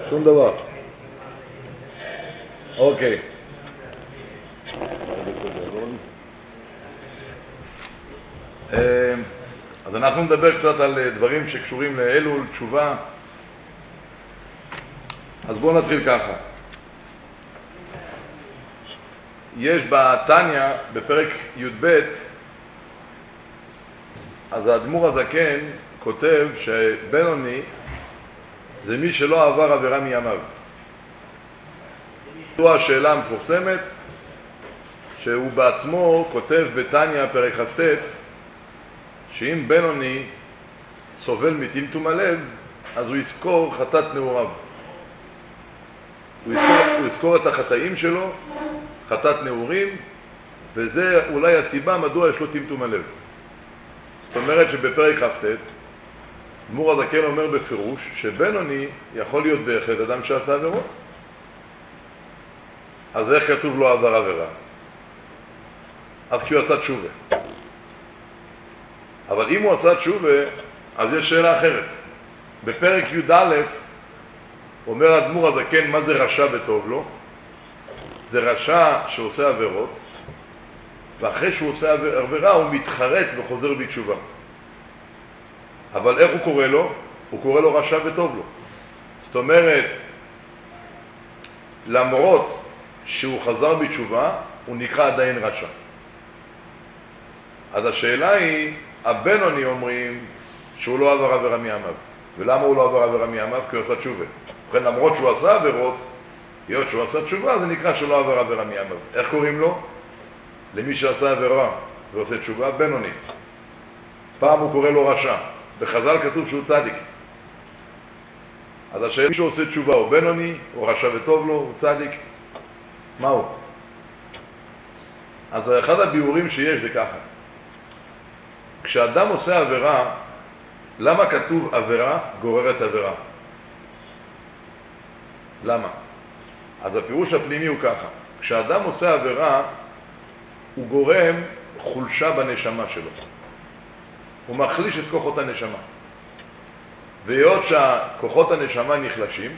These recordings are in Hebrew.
שום דבר. אוקיי. אז אנחנו נדבר קצת על דברים שקשורים לאלול, תשובה. אז בואו נתחיל ככה. יש בתניא, בפרק י"ב, אז האדמו"ר הזקן כותב שבינוני זה מי שלא עבר עבירה מימיו. זו השאלה המפורסמת שהוא בעצמו כותב בתניא פרק כ"ט, שאם בינוני סובל מטמטום הלב, אז הוא יזכור חטאת נעוריו. הוא יזכור את החטאים שלו, חטאת נעורים, וזה אולי הסיבה מדוע יש לו טמטום הלב. זאת אומרת שבפרק כ"ט, אדמו"ר הזקן אומר בפירוש שבינוני יכול להיות בהחלט אדם שעשה עבירות. אז איך כתוב לו עבר עבירה? אז כי הוא עשה תשובה. אבל אם הוא עשה תשובה, אז יש שאלה אחרת. בפרק י"א אומר אדמו"ר הזקן מה זה רשע וטוב לו. זה רשע שעושה עבירות, ואחרי שהוא עושה עבירה הוא מתחרט וחוזר בתשובה. אבל איך הוא קורא לו? הוא קורא לו רשע וטוב לו. זאת אומרת, למרות שהוא חזר בתשובה, הוא נקרא עדיין רשע. אז השאלה היא, הבינוני אומרים שהוא לא עבר עבירה מימיו. ולמה הוא לא עבר עבירה מימיו? כי הוא עשה תשובה. ובכן, למרות שהוא עשה עבירות, היות שהוא עשה תשובה, זה נקרא שלא עבר עבירה מימיו. איך קוראים לו? למי שעשה עבירה ועושה תשובה, בינוני. פעם הוא קורא לו רשע. בחז"ל כתוב שהוא צדיק. אז השאלה, מי שעושה תשובה הוא בינוני, הוא רשע וטוב לו, הוא צדיק. מה הוא? אז אחד הביאורים שיש זה ככה. כשאדם עושה עבירה, למה כתוב עבירה גוררת עבירה? למה? אז הפירוש הפנימי הוא ככה. כשאדם עושה עבירה, הוא גורם חולשה בנשמה שלו. הוא מחליש את כוחות הנשמה. והיות שהכוחות הנשמה נחלשים,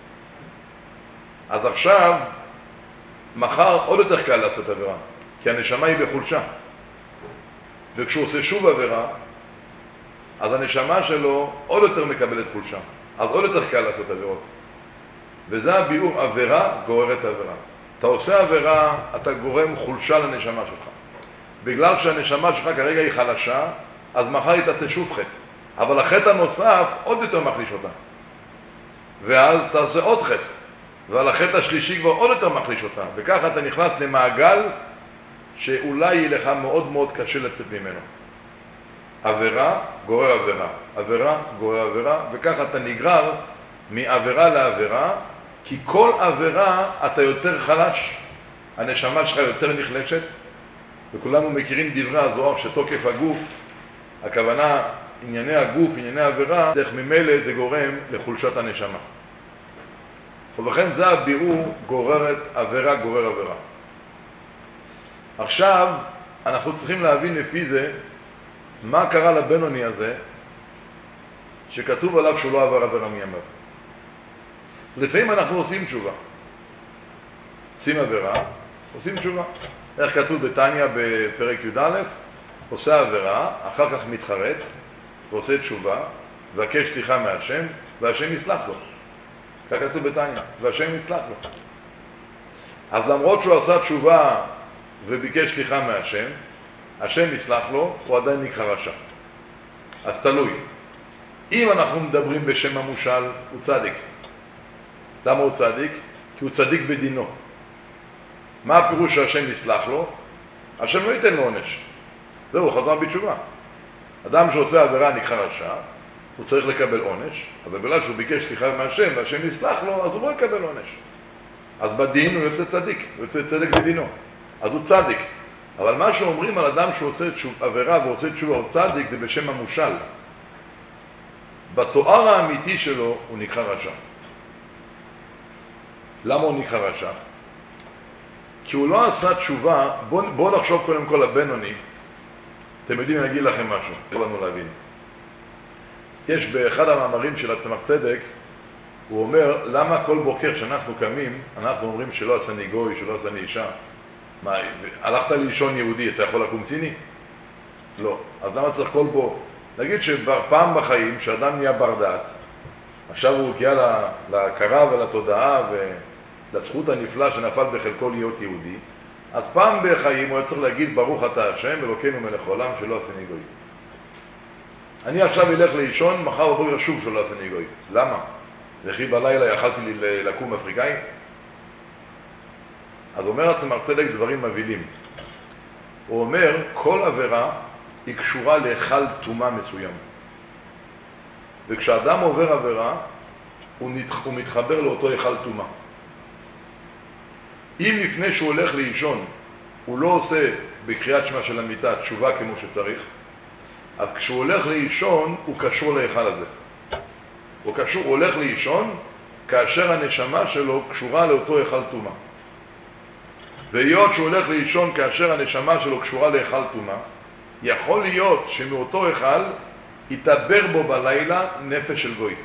אז עכשיו, מחר עוד יותר קל לעשות עבירה, כי הנשמה היא בחולשה. וכשהוא עושה שוב עבירה, אז הנשמה שלו עוד יותר מקבלת חולשה. אז עוד יותר קל לעשות עבירות. וזה הביאור, עבירה גוררת עבירה. אתה עושה עבירה, אתה גורם חולשה לנשמה שלך. בגלל שהנשמה שלך כרגע היא חלשה, אז מחר היא תעשה שוב חטא. אבל החטא הנוסף עוד יותר מחליש אותה. ואז תעשה עוד חטא. ועל החטא השלישי כבר עוד יותר מחליש אותה. וככה אתה נכנס למעגל שאולי יהיה לך מאוד מאוד קשה לצאת ממנו. עבירה גורר עבירה. עבירה גורר עבירה. וככה אתה נגרר מעבירה לעבירה, כי כל עבירה אתה יותר חלש. הנשמה שלך יותר נחלשת. וכולנו מכירים דברי הזוהר שתוקף הגוף, הכוונה ענייני הגוף, ענייני העבירה, דרך ממילא זה גורם לחולשת הנשמה. ובכן זה הביאור גוררת עבירה גורר עבירה. עכשיו אנחנו צריכים להבין לפי זה מה קרה לבינוני הזה שכתוב עליו שהוא לא עבר עבירה מימיו. לפעמים אנחנו עושים תשובה. עושים עבירה, עושים תשובה. איך כתוב בתניא בפרק י"א? עושה עבירה, אחר כך מתחרט, ועושה תשובה, ובקש סליחה מהשם, והשם יסלח לו. כך כתוב בתניא, והשם יסלח לו. אז למרות שהוא עשה תשובה וביקש סליחה מהשם, השם יסלח לו, הוא עדיין נקרא רשע. אז תלוי. אם אנחנו מדברים בשם המושל, הוא צדיק. למה הוא צדיק? כי הוא צדיק בדינו. מה הפירוש שהשם יסלח לו? השם לא ייתן לו עונש. זהו, הוא חזר בתשובה. אדם שעושה עבירה נקרא רשע, הוא צריך לקבל עונש, אבל בגלל שהוא ביקש סליחה מהשם והשם יסלח לו, אז הוא לא יקבל עונש. אז בדין הוא יוצא צדיק, הוא יוצא צדק בדינו. אז הוא צדיק. אבל מה שאומרים על אדם שעושה עבירה ועושה תשובה הוא צדיק, זה בשם המושל. בתואר האמיתי שלו הוא נקרא רשע. למה הוא נקרא רשע? כי הוא לא עשה תשובה. בואו נחשוב קודם כל לבינוני. אתם יודעים, אני אגיד לכם משהו, תראו לנו להבין. יש באחד המאמרים של הצמח צדק, הוא אומר, למה כל בוקר שאנחנו קמים, אנחנו אומרים שלא עשני גוי, שלא עשני אישה? מה, הלכת לישון יהודי, אתה יכול לקום ציני? לא. אז למה צריך כל בוקר? נגיד שפעם בחיים, שאדם נהיה בר דעת, עכשיו הוא הגיע להכרה ולתודעה ולזכות הנפלאה שנפל בחלקו להיות יהודי, אז פעם בחיים הוא צריך להגיד, ברוך אתה השם, אלוקינו מלך העולם, שלא עשני גוי. אני עכשיו אלך לישון, מחר בבוקר שוב שלא עשני גוי. למה? וכי בלילה יכלתי לי לקום אפריקאי? אז אומר הצמח צדק דברים מבהילים. הוא אומר, כל עבירה היא קשורה להיכל טומאה מסוים. וכשאדם עובר עבירה, הוא מתחבר לאותו היכל טומאה. אם לפני שהוא הולך לישון, הוא לא עושה בקריאת שמע של המיטה תשובה כמו שצריך, אז כשהוא הולך לישון, הוא קשור להיכל הזה. הוא הולך לישון כאשר הנשמה שלו קשורה לאותו היכל טומאה. והיות שהוא הולך לישון כאשר הנשמה שלו קשורה להיכל טומאה, יכול להיות שמאותו היכל יתעבר בו בלילה נפש של גוי.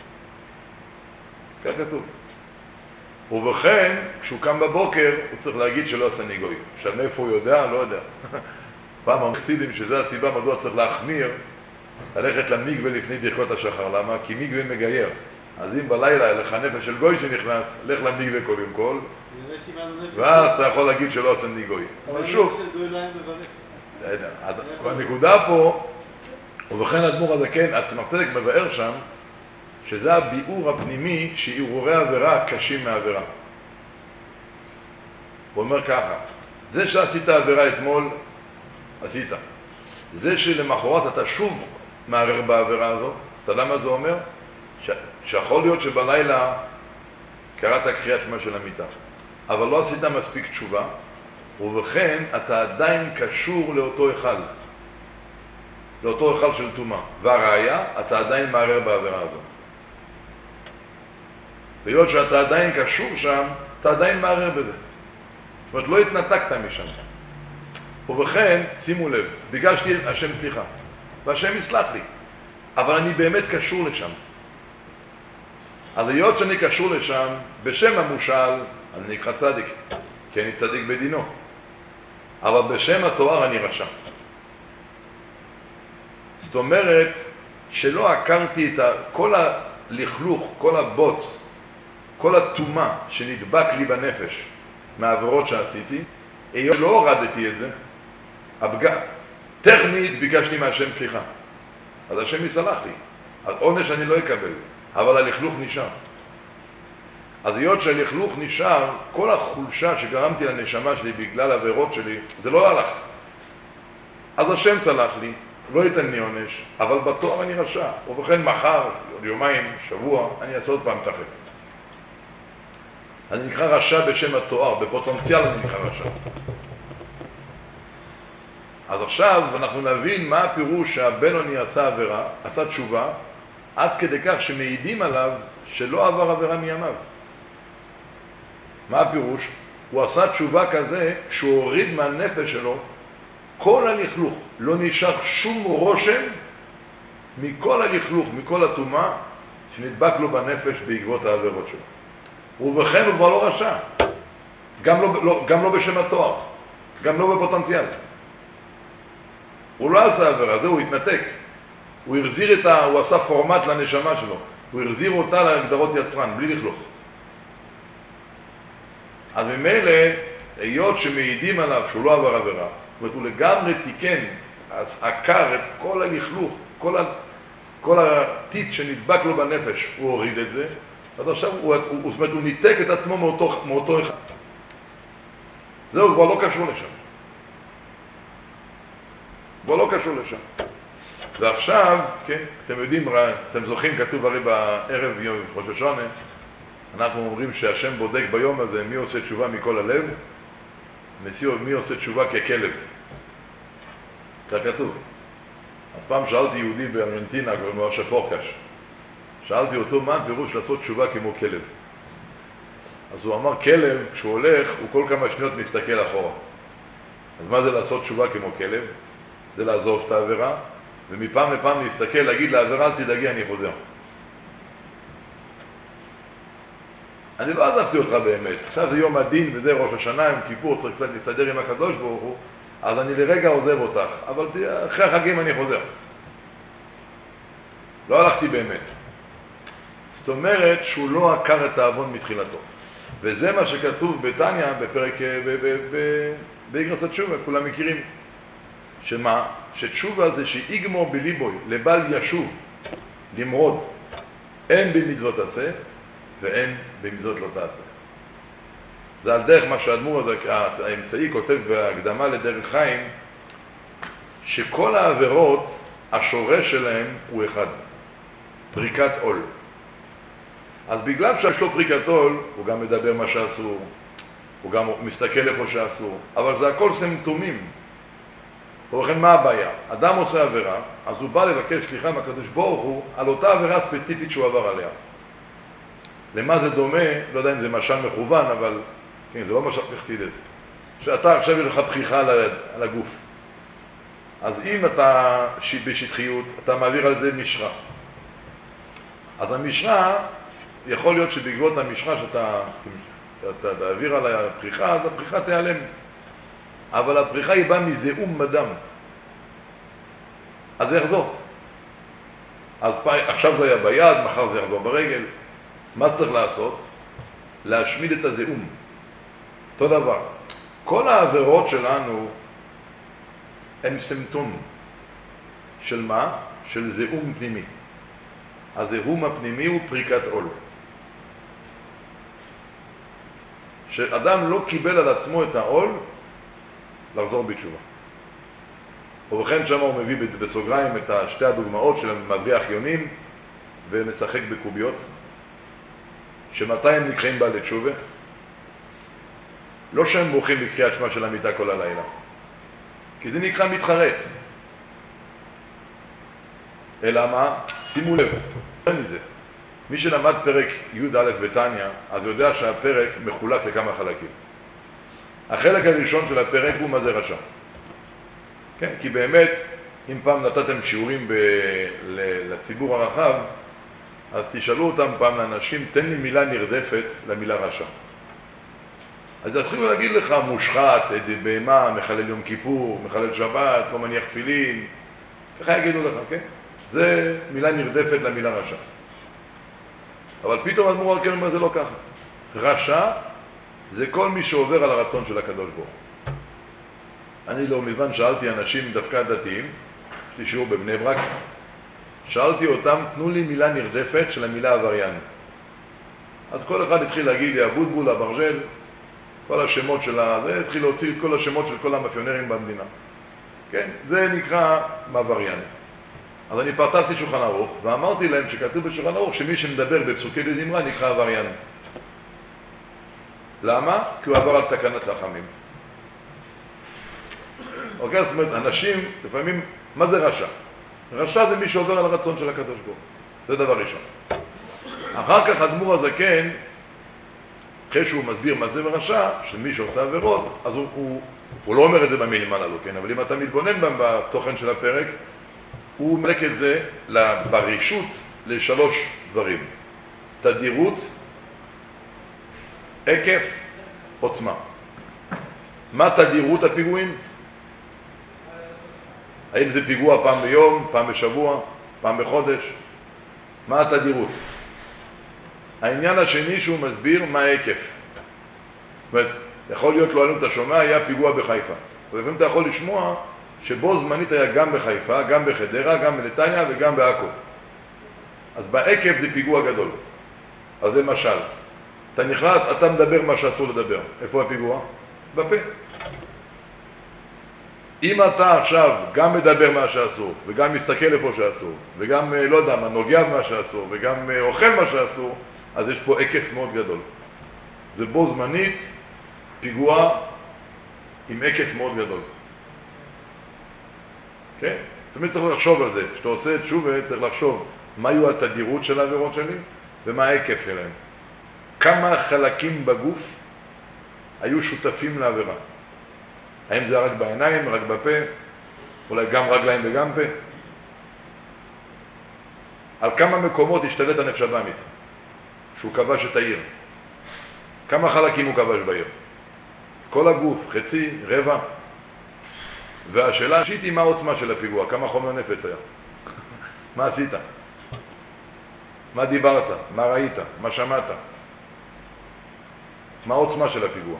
כך כתוב. ובכן, כשהוא קם בבוקר, הוא צריך להגיד שלא עשני גוי. עכשיו, מאיפה הוא יודע? לא יודע. פעם המחסידים שזו הסיבה מדוע צריך להחמיר, ללכת למקווה לפני ברכות השחר. למה? כי מקווה מגייר. אז אם בלילה לך נפש של גוי שנכנס, לך למקווה קודם כל, ואז אתה יכול להגיד שלא עשני גוי. אבל שוב, אז הנקודה פה, ובכן אדמו"ר הזקן, הצמח צדק מבאר שם, שזה הביאור הפנימי שערעורי עבירה קשים מעבירה. הוא אומר ככה, זה שעשית עבירה אתמול, עשית. זה שלמחרת אתה שוב מערער בעבירה הזאת, אתה יודע מה זה אומר? שיכול להיות שבלילה קראת קריאת שמע של המיטה, אבל לא עשית מספיק תשובה, ובכן אתה עדיין קשור לאותו היכל, לאותו היכל של טומאה. והראיה, אתה עדיין מערער בעבירה הזאת. והיות שאתה עדיין קשור שם, אתה עדיין מערער בזה. זאת אומרת, לא התנתקת משם. ובכן, שימו לב, ביקשתי השם סליחה, והשם יסלח לי, אבל אני באמת קשור לשם. אז היות שאני קשור לשם, בשם המושל, אני נקרא צדיק, כי אני צדיק בדינו. אבל בשם התואר אני רשע. זאת אומרת, שלא הכרתי את כל הלכלוך, כל הבוץ, כל הטומאה שנדבק לי בנפש מהעבירות שעשיתי, היות שלא הורדתי את זה, טכנית ביקשתי מהשם סליחה. אז השם יסלח לי. אז עונש אני לא אקבל, אבל הלכלוך נשאר. אז היות שהלכלוך נשאר, כל החולשה שגרמתי לנשמה שלי בגלל העבירות שלי, זה לא הלך. אז השם סלח לי, לא ייתן לי עונש, אבל בתואר אני רשע. ובכן מחר, עוד יומיים, שבוע, אני אעשה עוד פעם את החטא. אני נקרא רשע בשם התואר, בפוטנציאל אני נקרא רשע. אז עכשיו אנחנו נבין מה הפירוש שהבינוני עשה עבירה, עשה תשובה, עד כדי כך שמעידים עליו שלא עבר עבירה מימיו. מה הפירוש? הוא עשה תשובה כזה שהוא הוריד מהנפש שלו כל הלכלוך, לא נשאר שום רושם מכל הלכלוך, מכל הטומאה שנדבק לו בנפש בעקבות העבירות שלו. ובכן הוא כבר לא רשע, גם לא בשם התואר, גם לא בפוטנציאל. הוא לא עשה עבירה, זה הוא התנתק. הוא הוא עשה פורמט לנשמה שלו, הוא החזיר אותה להגדרות יצרן, בלי לכלוך. אז ממילא, היות שמעידים עליו שהוא לא עבר עבירה, זאת אומרת, הוא לגמרי תיקן, אז עקר את כל הלכלוך, כל הטיט שנדבק לו בנפש, הוא הוריד את זה, אז עכשיו זאת אומרת, הוא ניתק את עצמו מאותו אחד. זהו, כבר לא קשור לשם. כבר לא קשור לשם. ועכשיו, כן, אתם יודעים, אתם זוכרים, כתוב הרי בערב יום ראש השונה, אנחנו אומרים שהשם בודק ביום הזה מי עושה תשובה מכל הלב, מי עושה תשובה ככלב. כך כתוב. אז פעם שאלתי יהודי בארגנטינה, קוראים לו אשה פורקש. שאלתי אותו מה הפירוש לעשות תשובה כמו כלב. אז הוא אמר, כלב, כשהוא הולך, הוא כל כמה שניות מסתכל אחורה. אז מה זה לעשות תשובה כמו כלב? זה לעזוב את העבירה, ומפעם לפעם להסתכל, להגיד לעבירה, אל תדאגי, אני חוזר. אני לא עזבתי אותך באמת, עכשיו זה יום הדין וזה ראש השנה, יום כיפור, צריך קצת להסתדר עם הקדוש ברוך הוא, אז אני לרגע עוזב אותך, אבל אחרי החגים אני חוזר. לא הלכתי באמת. זאת אומרת שהוא לא עקר את העוון מתחילתו. וזה מה שכתוב בתניא, בפרק, באיגרס התשובה, כולם מכירים. שמה? שתשובה זה שיגמור בליבוי, לבל ישוב, למרוד, אין במצוות עשה, ואין במצוות לא תעשה. זה על דרך מה שהאדמו"ר הזה, האמצעי כותב בהקדמה לדרך חיים, שכל העבירות, השורש שלהם הוא אחד, פריקת עול. אז בגלל שיש לו פריקת עול, הוא גם מדבר מה שאסור, הוא גם מסתכל איפה שאסור, אבל זה הכל סימפטומים. ובכן, מה הבעיה? אדם עושה עבירה, אז הוא בא לבקש סליחה מהקדוש ברוך הוא על אותה עבירה ספציפית שהוא עבר עליה. למה זה דומה? לא יודע אם זה משל מכוון, אבל כן, זה לא משל פרסידס. שאתה עכשיו יש לך פריחה על הגוף. אז אם אתה בשטחיות, אתה מעביר על זה משרה. אז המשרה, יכול להיות שבעקבות המשרה שאתה תעביר על הפריחה, אז הפריחה תיעלם. אבל הפריחה היא באה מזיהום בדם. אז זה יחזור. אז עכשיו זה היה ביד, מחר זה יחזור ברגל. מה צריך לעשות? להשמיד את הזיהום. אותו דבר. כל העבירות שלנו הן סימפטום. של מה? של זיהום פנימי. הזיהום הפנימי הוא פריקת עול. שאדם לא קיבל על עצמו את העול, לחזור בתשובה. ובכן שם הוא מביא בסוגריים את שתי הדוגמאות של מבריח יונים ומשחק בקוביות, שמתי הם נקראים בעלי תשובה? לא שהם ברוכים בקריאת שמע של המיטה כל הלילה, כי זה נקרא מתחרט. אלא מה? שימו לב, מזה. מי שלמד פרק י' א' בתניא, אז יודע שהפרק מחולק לכמה חלקים. החלק הראשון של הפרק הוא מה זה רשע. כן, כי באמת, אם פעם נתתם שיעורים לציבור הרחב, אז תשאלו אותם פעם לאנשים, תן לי מילה נרדפת למילה רשע. אז יתחילו להגיד לך מושחת, בהמה, מחלל יום כיפור, מחלל שבת, לא מניח תפילין, ככה יגידו לך, כן? זה מילה נרדפת למילה רשע. אבל פתאום אדמו"ר הרקמן אומר זה לא ככה. רשע זה כל מי שעובר על הרצון של הקדוש ברוך הוא. אני לא מזמן שאלתי אנשים דווקא דתיים, יש לי שיעור בבני ברק, שאלתי אותם, תנו לי מילה נרדפת של המילה עבריין. אז כל אחד התחיל להגיד לי, אבוטבול, אברג'ל, כל השמות של זה, התחיל להוציא את כל השמות של כל המאפיונרים במדינה. כן, זה נקרא עבריין. אז אני פתחתי שולחן ערוך, ואמרתי להם שכתוב בשולחן ערוך שמי שמדבר בפסוקי בזמרה נקרא עבריין. למה? כי הוא עבר על תקנת חכמים. אוקיי, זאת אומרת, אנשים, לפעמים, מה זה רשע? רשע זה מי שעובר על הרצון של הקדוש ברוך הוא. זה דבר ראשון. אחר כך האדמו"ר הזקן, אחרי שהוא מסביר מה זה רשע, שמי שעושה עבירות, אז הוא לא אומר את זה במילים הללו, כן? אבל אם אתה מתבונן בתוכן של הפרק, הוא מלק את זה ברישות לשלוש דברים. תדירות, עקף, עוצמה. מה תדירות הפיגועים? האם זה פיגוע פעם ביום, פעם בשבוע, פעם בחודש? מה התדירות? העניין השני שהוא מסביר מה העקף. זאת אומרת, יכול להיות לא עלינו אתה שומע, היה פיגוע בחיפה. ולפעמים אתה יכול לשמוע שבו זמנית היה גם בחיפה, גם בחדרה, גם בנתניה וגם בעכו. אז בעקף זה פיגוע גדול. אז זה משל. אתה נכנס, אתה מדבר מה שאסור לדבר. איפה הפיגוע? בפה. אם אתה עכשיו גם מדבר מה שאסור, וגם מסתכל איפה שאסור, וגם, לא יודע, נוגע מה שאסור, וגם אוכל מה שאסור, אז יש פה עקף מאוד גדול. זה בו זמנית פיגוע עם עקף מאוד גדול. כן? תמיד צריך לחשוב על זה. כשאתה עושה את תשובה, צריך לחשוב מה יהיו התדירות של העבירות שלי, ומה העקף שלהם. כמה חלקים בגוף היו שותפים לעבירה. האם זה רק בעיניים, רק בפה, אולי גם רגליים וגם פה? על כמה מקומות השתלט הנפש הבאמית, שהוא כבש את העיר. כמה חלקים הוא כבש בעיר? כל הגוף, חצי, רבע. והשאלה השלישית היא מה העוצמה של הפיגוע, כמה חומר נפץ היה. מה עשית? מה דיברת? מה ראית? מה שמעת? מה העוצמה של הפיגוע?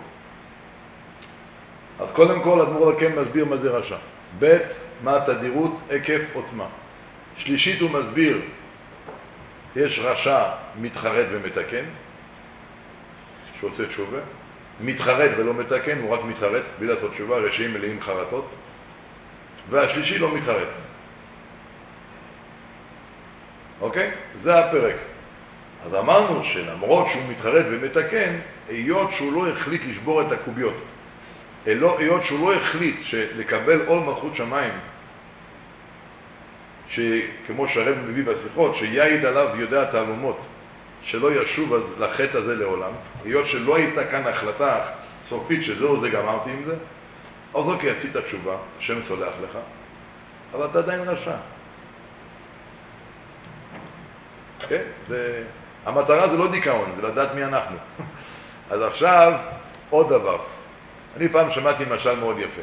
אז קודם כל אדמו"ר הזקן מסביר מה זה רשע. ב' מה התדירות, היקף, עוצמה. שלישית הוא מסביר, יש רשע מתחרט ומתקן, שעושה תשובה. מתחרט ולא מתקן, הוא רק מתחרט, בלי לעשות תשובה, רשעים מלאים חרטות. והשלישי לא מתחרט. אוקיי? זה הפרק. אז אמרנו שלמרות שהוא מתחרט ומתקן, היות שהוא לא החליט לשבור את הקוביות, היות שהוא לא החליט לקבל עול מלכות שמיים, שכמו שהרב מביא בשיחות, שיעיד עליו יודע תעלומות, שלא ישוב אז לחטא הזה לעולם, היות שלא הייתה כאן החלטה סופית שזהו זה גמרתי עם זה, אז אוקיי, עשית תשובה, השם סולח לך, אבל אתה עדיין רשע. כן? המטרה זה לא דיכאון, זה לדעת מי אנחנו. אז עכשיו, עוד דבר. אני פעם שמעתי משל מאוד יפה.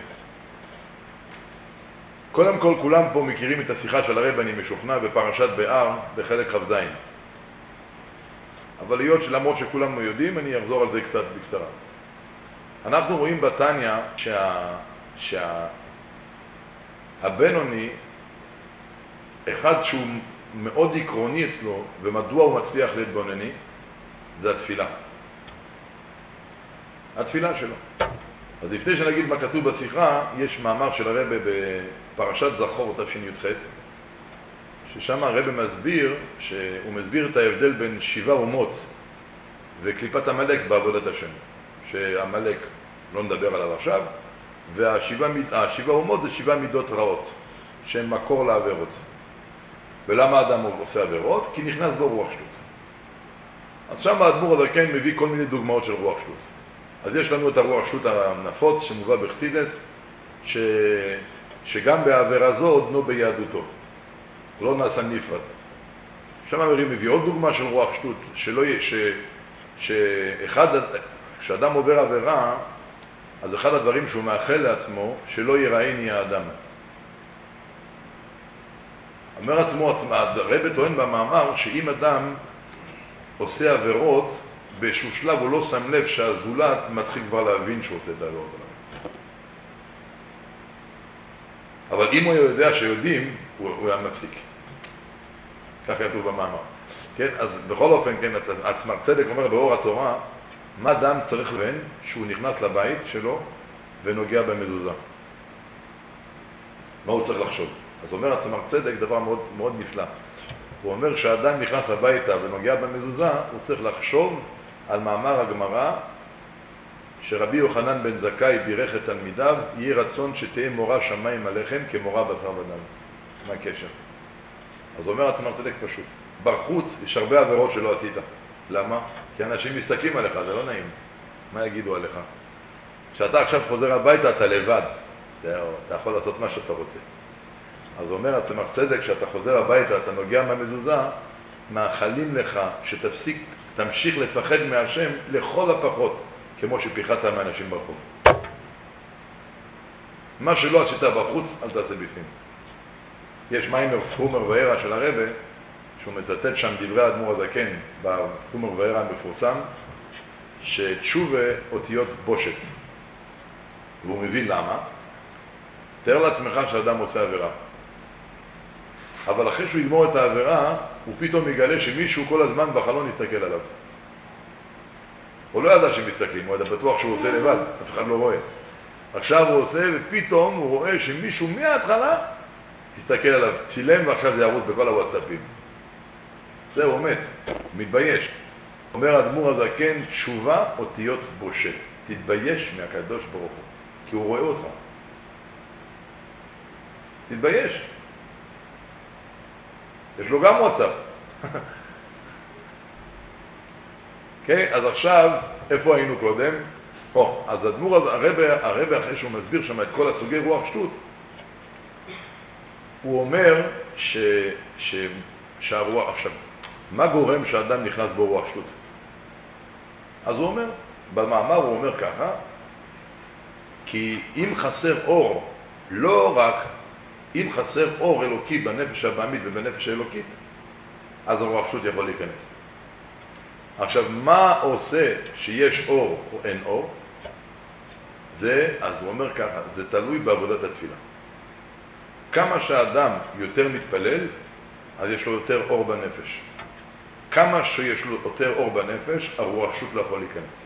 קודם כל, כולם פה מכירים את השיחה של הרב, אני משוכנע, בפרשת בהר, בחלק כ"ז. אבל היות שלמרות שכולם יודעים, אני אחזור על זה קצת בקצרה. אנחנו רואים בתניא שהבינוני, אחד שהוא מאוד עקרוני אצלו, ומדוע הוא מצליח להיות בינוני, זה התפילה. התפילה שלו. אז לפני שנגיד מה כתוב בשיחה, יש מאמר של הרב בפרשת זכור, תשי"ח, ששם הרב מסביר, שהוא מסביר את ההבדל בין 7 אומות וקליפת המלאק בעבודת השם. שהמלאק לא נדבר עליו עכשיו, והשבע אומות זה 7 מידות רעות, שהן מקור לעבירות. ולמה האדם עושה עבירות? כי נכנס בו רוח שטות. אז שם האדמו"ר הזקן מביא כל מיני דוגמאות של רוח שטות. אז יש לנו את הרוח שטות הנפוץ שמובא בחסידס, שגם בעבירה זו עודנו ביהדותו. לא נעשה נפרד. שם מביא עוד דוגמה של רוח שטות, כשאדם עובר עבירה, אז אחד הדברים שהוא מאחל לעצמו, שלא ייראיני האדם. אומר עצמו, הרב טוען במאמר שאם אדם עושה עבירות, באיזשהו שלב הוא לא שם לב שהזולת מתחיל כבר להבין שהוא עושה את העבירות עליו. אבל אם הוא יודע שיודעים, הוא היה מפסיק. כך כתוב במאמר. כן? אז בכל אופן, כן, עצמר צדק אומר באור התורה, מה אדם צריך לבן שהוא נכנס לבית שלו ונוגע במזוזה? מה הוא צריך לחשוב? אז אומר עצמר צדק דבר מאוד, מאוד נפלא. הוא אומר שהאדם נכנס הביתה ונוגע במזוזה, הוא צריך לחשוב על מאמר הגמרא שרבי יוחנן בן זכאי בירך את תלמידיו, יהי רצון שתהיה מורה שמיים עליכם כמורה בשר ודם. מה הקשר? אז אומר עצמר צדק פשוט. בחוץ יש הרבה עבירות שלא עשית. למה? כי אנשים מסתכלים עליך, זה לא נעים. מה יגידו עליך? כשאתה עכשיו חוזר הביתה, אתה לבד. אתה יכול לעשות מה שאתה רוצה. אז אומר עצמך צדק, כשאתה חוזר הביתה, אתה נוגע מהמזוזה, מאחלים לך תמשיך לפחד מהשם לכל הפחות, כמו שפיחדת מאנשים ברחוב. מה שלא עשית בחוץ, אל תעשה בפנים. יש מיימר פרומר וערה של הרבה, שהוא מצטט שם דברי האדמו"ר הזקן בפרומר וערה המפורסם, שתשובה אותיות בושת. והוא מבין למה. תאר לעצמך שאדם עושה עבירה. אבל אחרי שהוא יגמור את העבירה, הוא פתאום יגלה שמישהו כל הזמן בחלון יסתכל עליו. הוא לא ידע שמסתכלים, הוא ידע בטוח שהוא עושה לבד, אף אחד לא רואה. עכשיו הוא עושה ופתאום הוא רואה שמישהו מההתחלה יסתכל עליו, צילם ועכשיו זה ירוץ בכל הוואטסאפים. זהו, הוא מת, מתבייש. אומר האדמו"ר הזקן, תשובה אותיות בושת. תתבייש מהקדוש ברוך הוא, כי הוא רואה אותך. תתבייש. יש לו גם וואטסאפ. אוקיי, אז עכשיו, איפה היינו קודם? אז הרב אחרי שהוא מסביר שם את כל הסוגי רוח שטות, הוא אומר שהרוח, עכשיו, מה גורם שהאדם נכנס בו רוח שטות? אז הוא אומר, במאמר הוא אומר ככה, כי אם חסר אור, לא רק אם חסר אור אלוקי בנפש הבאמית ובנפש האלוקית, אז הרוח שו"ת יכול להיכנס. עכשיו, מה עושה שיש אור או אין אור? אז הוא אומר ככה, זה תלוי בעבודת התפילה. כמה שהאדם יותר מתפלל, אז יש לו יותר אור בנפש. כמה שיש לו יותר אור בנפש, הרוח שו"ת לא יכול להיכנס.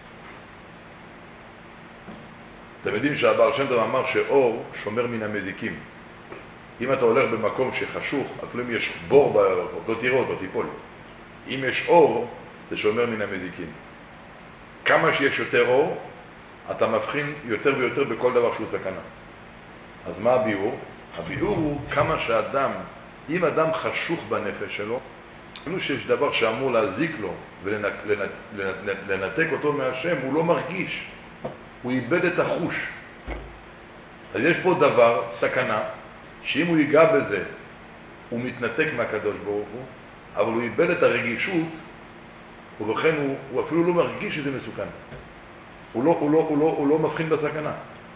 אתם יודעים שהבעל שם טוב אמר שאור שומר מן המזיקים. אם אתה הולך במקום שחשוך, אפילו אם יש בור ברחוב, לא תראה אותו, תיפול. אם יש אור, זה שומר מן המזיקים. כמה שיש יותר אור, אתה מבחין יותר ויותר בכל דבר שהוא סכנה. אז מה הביאור? הביאור הוא כמה שאדם, אם אדם חשוך בנפש שלו, אפילו שיש דבר שאמור להזיק לו ולנתק אותו מהשם, הוא לא מרגיש. הוא איבד את החוש. אז יש פה דבר, סכנה, שאם הוא ייגע בזה, הוא מתנתק מהקדוש ברוך הוא, אבל הוא איבד את הרגישות, ובכן הוא אפילו לא מרגיש שזה מסוכן. הוא לא מבחין בסכנה.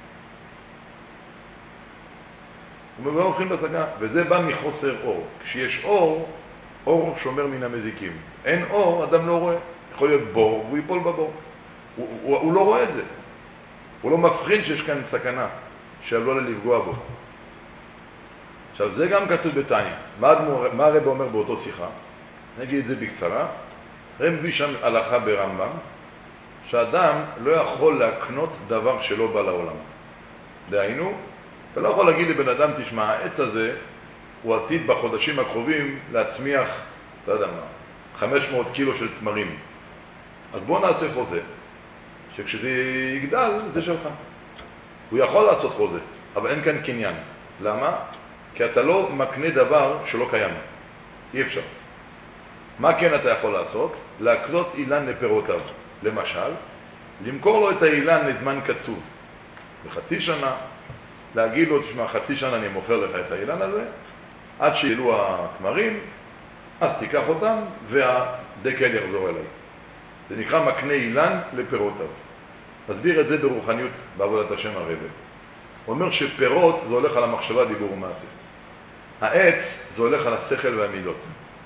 הוא לא מבחין בסכנה, וזה בא מחוסר אור. כשיש אור, אור שומר מן המזיקים. אין אור, אדם לא רואה. יכול להיות בור, והוא ייפול בבור. הוא לא רואה את זה. הוא לא מבחין שיש כאן סכנה, שעלולה לפגוע בו. עכשיו, זה גם כתוב בתניא. מה הרב אומר באותו שיחה? נגיד את זה בקצרה. רב מביא שם הלכה ברמב"ם, שאדם לא יכול להקנות דבר שלא בא לעולם. דהיינו, אתה לא יכול להגיד לבן אדם, תשמע, העץ הזה הוא עתיד בחודשים הקרובים להצמיח, לא יודע מה, 500 קילו של תמרים. אז בוא נעשה חוזה, שכשזה יגדל, זה שלך. הוא יכול לעשות חוזה, אבל אין כאן קניין. למה? כי אתה לא מקנה דבר שלא קיים. אי אפשר. מה כן אתה יכול לעשות? להקנות אילן לפירותיו. למשל, למכור לו את האילן לזמן קצוב. בחצי שנה, להגיד לו, תשמע, חצי שנה אני מוכר לך את האילן הזה, עד שילו התמרים, אז תיקח אותם והדקל יחזור אליי. זה נקרא מקנה אילן לפירותיו. מסביר את זה ברוחניות בעבודת השם הרבה. הוא אומר שפירות זה הולך על המחשבה, דיבור ומעשה. העץ זה הולך על השכל והמידות.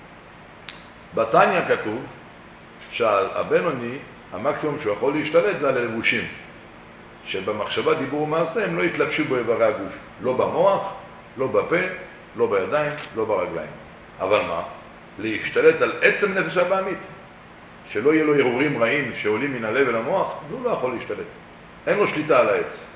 בתניא כתוב שהבינוני, המקסימום שהוא יכול להשתלט זה על הלבושים. שבמחשבה, דיבור ומעשה הם לא יתלבשו באיברי הגוף. לא במוח, לא בפה, לא בידיים, לא ברגליים. אבל מה? להשתלט על עצם נפש הבאמית. שלא יהיה לו ערעורים רעים שעולים מן הלב אל המוח, אז הוא לא יכול להשתלט. אין לו שליטה על העץ.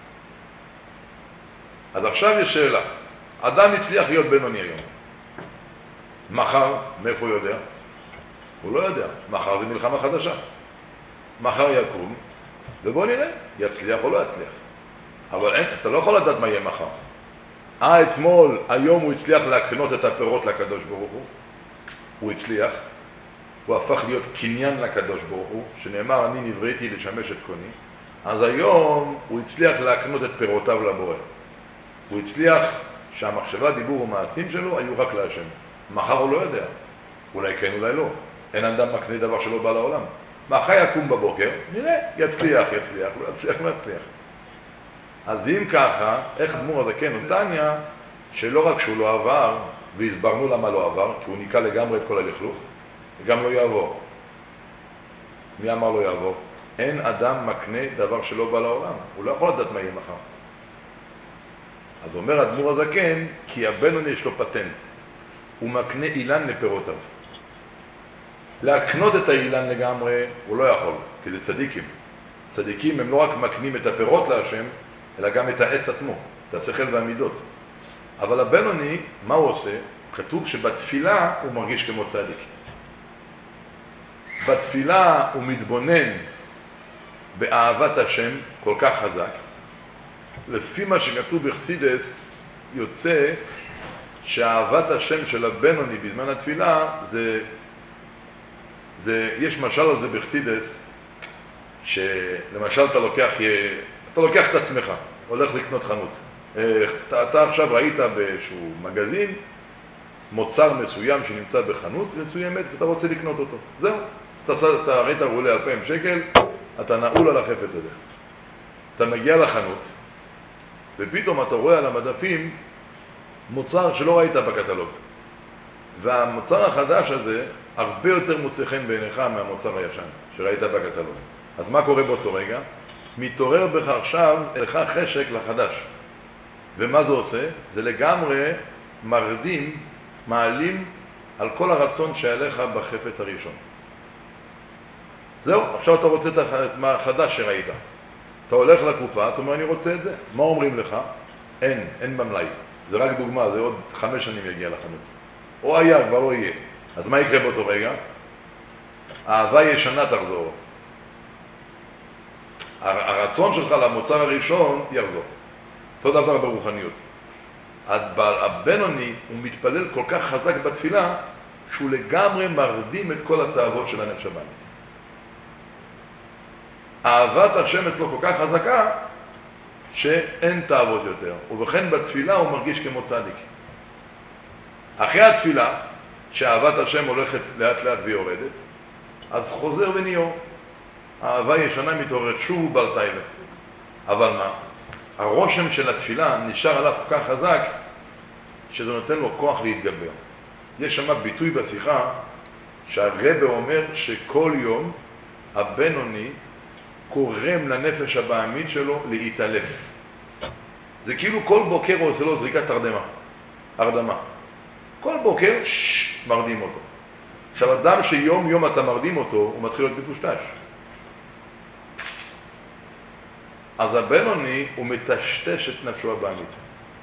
אז עכשיו יש שאלה. אדם הצליח להיות בינוני היום. מחר, מאיפה הוא יודע? הוא לא יודע. מחר זה מלחמה חדשה. מחר יקום, ובוא נראה, יצליח או לא יצליח. אבל אתה לא יכול לדעת מה יהיה מחר. אתמול, היום הוא הצליח להקנות את הפירות לקדוש ברוך הוא. הוא הצליח. הוא הפך להיות קניין לקדוש ברוך הוא, שנאמר, אני נבראתי לשמש את קוני. אז היום הוא הצליח להקנות את פירותיו לבורא. הוא הצליח שהמחשבה, דיבור ומעשים שלו היו רק להשם. מחר הוא לא יודע. אולי כן, אולי לא. אין אדם מקנה דבר שלא בא לעולם. מחר יקום בבוקר, נראה, יצליח, לא יצליח, לא יצליח. אז אם ככה, איך אדמו"ר הזקן תניא, שלא רק שהוא לא עבר, והסברנו למה לא עבר, כי הוא ניקה לגמרי את כל הלכלוך, וגם לא יעבור. מי אמר לא יעבור? אין אדם מקנה דבר שלא בא לעולם. הוא לא יכול לדעת מה יהיה מחר. אז אומר אדמו"ר הזקן, כי הבינוני יש לו פטנט. הוא מקנה אילן לפירותיו. להקנות את האילן לגמרי הוא לא יכול, כי זה צדיקים. צדיקים הם לא רק מקנים את הפירות להשם, אלא גם את העץ עצמו, את השכל והמידות. אבל הבינוני, מה הוא עושה? כתוב שבתפילה הוא מרגיש כמו צדיק. בתפילה הוא מתבונן באהבת השם כל כך חזק. לפי מה שכתוב בחסידס, יוצא שאהבת השם של הבינוני בזמן התפילה יש משל על זה בחסידס, שלמשל אתה לוקח את עצמך, הולך לקנות חנות. אתה עכשיו ראית באיזשהו מגזין מוצר מסוים שנמצא בחנות מסוימת ואתה רוצה לקנות אותו. זהו, אתה ראית הוא עולה 2,000 שקל, אתה נעול על החפץ הזה. אתה מגיע לחנות, ופתאום אתה רואה על המדפים מוצר שלא ראית בקטלוג. והמוצר החדש הזה הרבה יותר מוצא חן בעיניך מהמוצר הישן שראית בקטלוג. אז מה קורה באותו רגע? מתעורר בך עכשיו לך חשק לחדש. ומה זה עושה? זה לגמרי מרדים, מעלים על כל הרצון שעליך בחפץ הראשון. זהו, עכשיו אתה רוצה את החדש שראית. אתה הולך לקופה, אתה אומר אני רוצה את זה. מה אומרים לך? אין במלאי. זה רק דוגמה, זה עוד 5 שנים יגיע לחנות. או היה, כבר לא יהיה. אז מה יקרה באותו רגע? האהבה ישנה תחזור. הרצון שלך למוצר הראשון יחזור. אותו דבר ברוחניות. הבינוני הוא מתפלל כל כך חזק בתפילה, שהוא לגמרי מרדים את כל התאוות של הנפש הבאמית. אהבת השם אצלו כל כך חזקה, שאין תאוות יותר. ובכן בתפילה הוא מרגיש כמו צדיק. אחרי התפילה, שאהבת השם הולכת לאט לאט ויורדת, אז חוזר וניור. האהבה ישנה מתעוררת שוב בל תאווה. אבל מה? הרושם של התפילה נשאר עליו כל כך חזק, שזה נותן לו כוח להתגבר. יש שם ביטוי בשיחה, שהרבא אומר שכל יום הבינוני קורם לנפש הבאמית שלו להתעלף. זה כאילו כל בוקר עושה לו זריקת הרדמה. כל בוקר מרדים אותו. עכשיו אדם שיום יום אתה מרדים אותו, הוא מתחיל להיות מטושטש. אז הבינוני הוא מטשטש את נפשו הבאמית.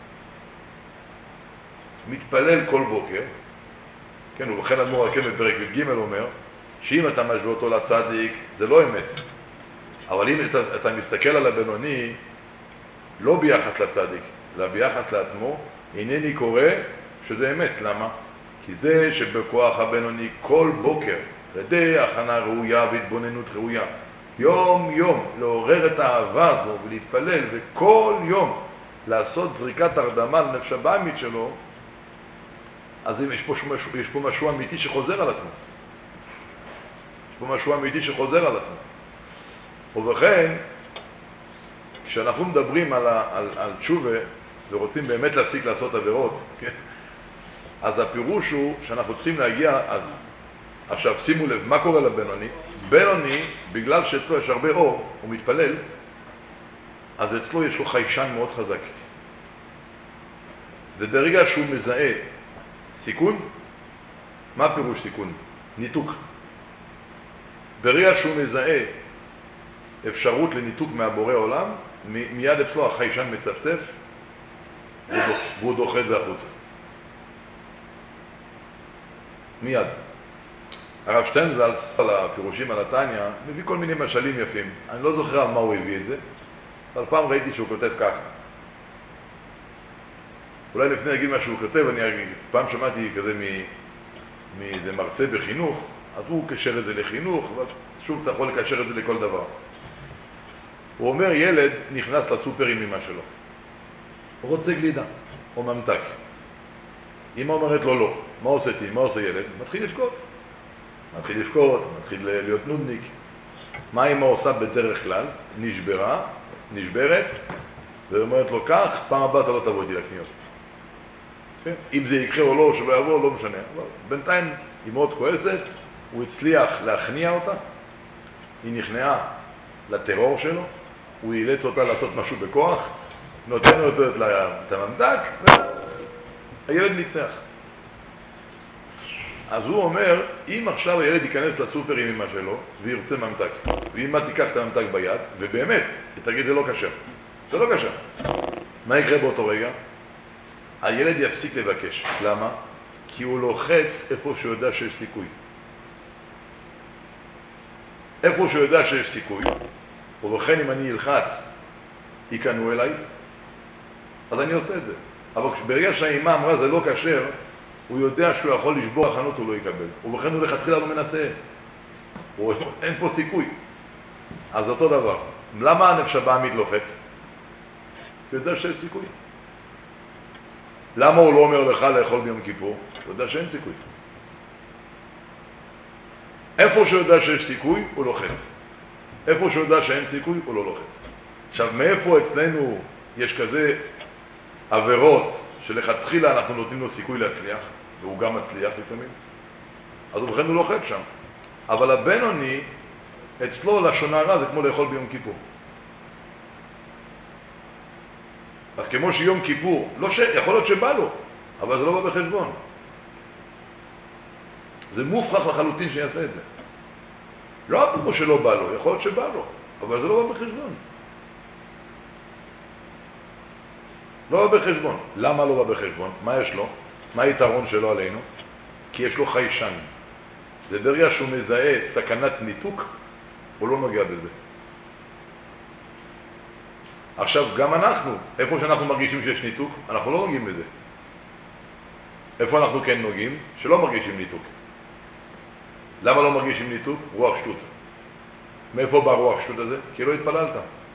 מתפלל כל בוקר, כן, ובכן אדמו"ר הקם בפרק ג' אומר, שאם אתה משווה אותו לצדיק, זה לא אמת. אבל אם אתה מסתכל על הבינוני, לא ביחס לצדיק, אלא ביחס לעצמו, אינני קורא שזה אמת. למה? כי זה שבכוח הבינוני כל בוקר, לידי הכנה ראויה והתבוננות ראויה, יום יום לעורר את האהבה הזו ולהתפלל, וכל יום לעשות זריקת הרדמה לנפש הבאמית שלו, אז יש פה משהו אמיתי שחוזר על עצמו. יש פה משהו אמיתי שחוזר על עצמו. ובכן, כשאנחנו מדברים על תשובה ורוצים באמת להפסיק לעשות עבירות, כן? אז הפירוש הוא שאנחנו צריכים להגיע, עכשיו שימו לב, מה קורה לבינוני? בינוני, בגלל שאצלו יש הרבה אור, הוא מתפלל, אז אצלו יש לו חיישן מאוד חזק. וברגע שהוא מזהה סיכון, מה פירוש סיכון? ניתוק. ברגע שהוא מזהה אפשרות לניתוק מהבורא עולם, מיד אצלו החיישן מצפצף, והוא דוחה את זה החוצה. מיד. הרב שטיינזלץ, על הפירושים על התניה, מביא כל מיני משלים יפים. אני לא זוכר על מה הוא הביא את זה, אבל פעם ראיתי שהוא כותב ככה. אולי לפני להגיד מה שהוא כותב, אני פעם שמעתי כזה מאיזה מרצה בחינוך, אז הוא קשר את זה לחינוך, אבל שוב אתה יכול לקשר את זה לכל דבר. הוא אומר, ילד נכנס לסופר עם אמא שלו. הוא רוצה גלידה, או ממתק. אמא אומרת לו לא. מה עושה איתי? מה עושה ילד? מתחיל לבכות. מתחיל להיות נודניק. מה אמא עושה בדרך כלל? נשברת, ואומרת לו כך, פעם הבאה אתה לא תבוא איתי לקניות. כן? אם זה יקרה או לא, שלא יבוא, לא משנה. אבל בינתיים היא מאוד כועסת, הוא הצליח להכניע אותה, היא נכנעה לטרור שלו, הוא אילץ אותה לעשות משהו בכוח, נותן אותו את הממתק, והילד ניצח. אז הוא אומר, אם עכשיו הילד ייכנס לסופר עם אמא שלו, וירצה ממתק, ואמא תיקח את הממתק ביד, ובאמת, היא תגיד זה לא קשה. זה לא קשה. מה יקרה באותו רגע? הילד יפסיק לבקש. למה? כי הוא לוחץ איפה שהוא יודע שיש סיכוי. איפה שהוא יודע שיש סיכוי, ובכן אם אני ילחץ, ייכנו אליי, אז אני עושה את זה. אבל ברגע שהאמא אמרה זה לא קשר, הוא יודע שהוא יכול לשבור החנות, הוא לא יקבל. ובכן הוא לכתחילה לא מנסה. אין פה סיכוי. אז אותו דבר. למה הנפש הבאמית לוחץ? הוא יודע שיש סיכוי. למה הוא לא אומר לך לאכול ביום כיפור? הוא יודע שאין סיכוי. איפה שהוא יודע שיש סיכוי, הוא לוחץ. איפה שהוא יודע שאין סיכוי, הוא לא לוחץ. עכשיו, מאיפה אצלנו יש כזה עבירות שלכתחילה אנחנו נותנים לו סיכוי להצליח, והוא גם מצליח לפעמים, אז ובכן הוא לוחץ שם. אבל הבינוני, אצלו לשון הרע זה כמו לאכול ביום כיפור. אז כמו שיום כיפור, יכול להיות שבא לו, אבל זה לא בא בחשבון. זה מופרך לחלוטין שיעשה את זה. לא כמו שלא בא לו, יכול להיות שבא לו, אבל זה לא בא בחשבון. לא בא בחשבון. למה לא בא בחשבון? מה יש לו? מה היתרון שלו עלינו? כי יש לו חיישן. זה ברגע שהוא מזהה סכנת ניתוק, הוא לא נוגע בזה. עכשיו, גם אנחנו, איפה שאנחנו מרגישים שיש ניתוק, אנחנו לא נוגעים בזה. איפה אנחנו כן נוגעים? שלא מרגישים ניתוק. למה לא מרגישים ניתוק? רוח שטות. מאיפה בא רוח שטות הזה? כי לא התפללת.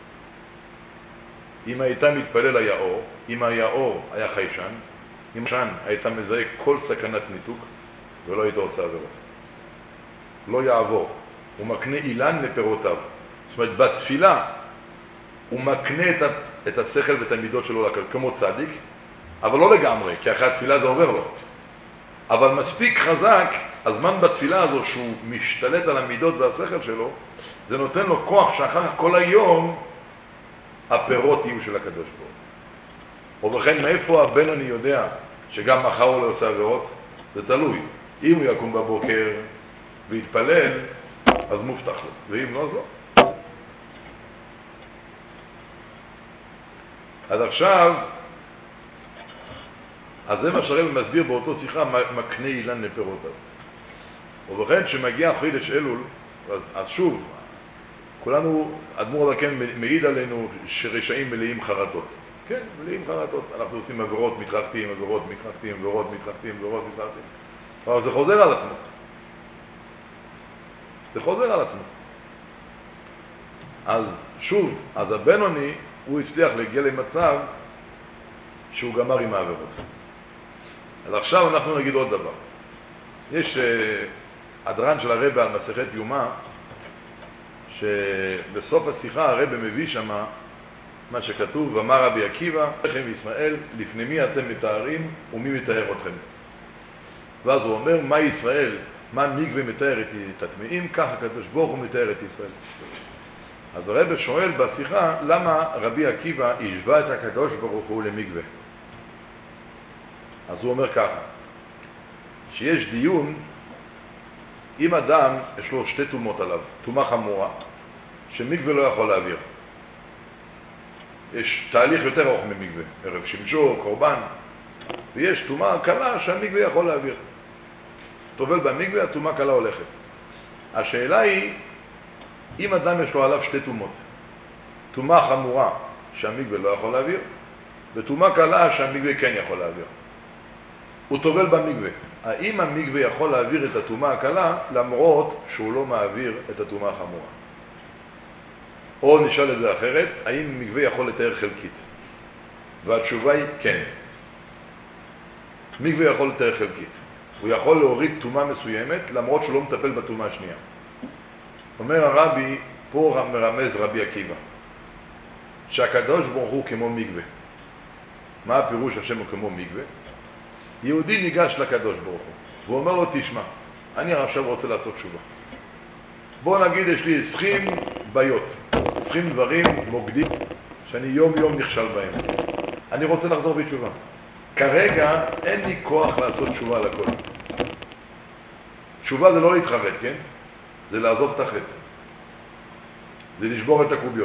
אם היית מתפלל היה אור, אם היה אור היה חיישן, אם חיישן היית מזהה כל סכנת ניתוק, ולא היית עושה עבירות. לא יעבור. הוא מקנה אילן לפירותיו. זאת אומרת, בתפילה הוא מקנה את השכל ואת המידות שלו כמו צדיק, אבל לא לגמרי, כי אחרי התפילה זה עובר לו. אבל מספיק חזק, הזמן בתפילה הזו שהוא משתלט על המידות והשכל שלו, זה נותן לו כוח שאחר כל היום הפירות יהיו של הקדוש ברוך הוא. ובכן, מאיפה הבינוני יודע שגם מחר הוא לא עושה עבירות? זה תלוי. אם הוא יקום בבוקר ויתפלל, אז מובטח לו, ואם לא, אז לא. אז עכשיו, אז זה מה שהרב מסביר באותו שיחה, מקנה אילן לפירותיו. ובכן, שמגיע חידש אלול, אז שוב, כולנו, אדמו"ר הזקן מעיד עלינו שרשעים מלאים חרטות. כן, מלאים חרטות. אנחנו עושים עבירות, מתרחתים, עבירות, מתרחתים, עבירות, מתרחתים, עבירות, מתרחתים. אבל זה חוזר על עצמו. זה חוזר על עצמו. אז שוב, אז הבינוני, הוא הצליח להגיע למצב שהוא גמר עם העבירות. אז עכשיו אנחנו נגיד עוד דבר. יש הדרן של הרב על מסכת יומא, שבסוף השיחה הרב מביא שמה מה שכתוב, אמר רבי עקיבא, לכם ישראל, לפני מי אתם מתארים ומי מתאר אתכם. ואז הוא אומר, מה ישראל, מה מקווה מתאר את הטמאים, כך הקדוש ברוך הוא מתאר את ישראל. אז הרב שואל בשיחה, למה רבי עקיבא השווה את הקדוש ברוך הוא למקווה? אז הוא אומר ככה, שיש דיון, אם אדם יש לו שתי תומות עליו, תומה חמורה, שמקווה לא יכול להעביר. יש תהליך יותר ארוך ממקווה, ערב שמשו, קורבן, ויש תומה קלה שהמקווה יכול להעביר. טובל במקווה, התומה קלה הולכת. השאלה היא, אם אדם יש לו עליו שתי תומות, תומה חמורה שהמקווה לא יכול להעביר, ותומה קלה שהמקווה כן יכול להעביר. הוא טובל במקווה. האם המקווה יכול להעביר את התומה הקלה למרות שהוא לא מעביר את התומה החמורה? או נשאל את זה אחרת, האם מקווה יכול לתאר חלקית? והתשובה היא כן. מקווה יכול לתאר חלקית. הוא יכול להוריד תומה מסוימת למרות שהוא לא מטפל בתומה השנייה. אומר הרבי, פה מרמז רבי עקיבא, שהקדוש ברוך הוא כמו מקווה. מה הפירוש השם הוא כמו מקווה? יהודי ניגש לקדוש ברוך הוא, והוא אומר לו, תשמע, אני עכשיו רוצה לעשות תשובה. בוא נגיד, יש לי 20 בעיות, 20 דברים, מוקדים, שאני יום יום נכשל בהם. אני רוצה לחזור בתשובה. כרגע אין לי כוח לעשות תשובה על הכל. תשובה זה לא להתחרט, כן? זה לעזוב את החטא. זה לשבור את הקוביות.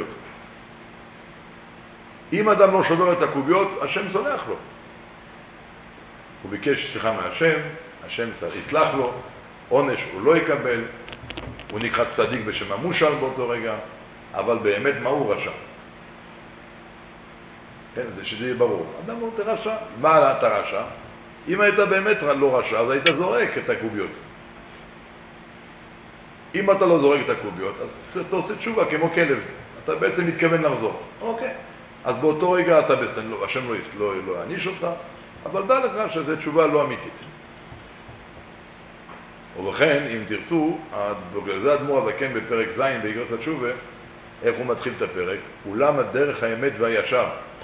אם אדם לא שובר את הקוביות, השם סולח לו. הוא ביקש סליחה מהשם, השם יסלח לו, עונש הוא לא יקבל, הוא נקרא צדיק בשם המושל באותו רגע, אבל באמת מה הוא רשע? כן, זה שזה יהיה ברור. אדם לא תרשע. מה אתה רשע? אם היית באמת לא רשע, אז היית זורק את הקוביות. אם אתה לא זורק את הקוביות, אז אתה עושה תשובה כמו כלב. אתה בעצם מתכוון לחזור. אוקיי. אז באותו רגע אתה בסתן, השם לא יעניש אותך, אבל דע לך שזו תשובה לא אמיתית. ובכן, אם תרצו, בגלל זה אדמו"ר הזקן בפרק ז' באיגרס התשובה, איך הוא מתחיל את הפרק? אולם הדרך האמת והישר.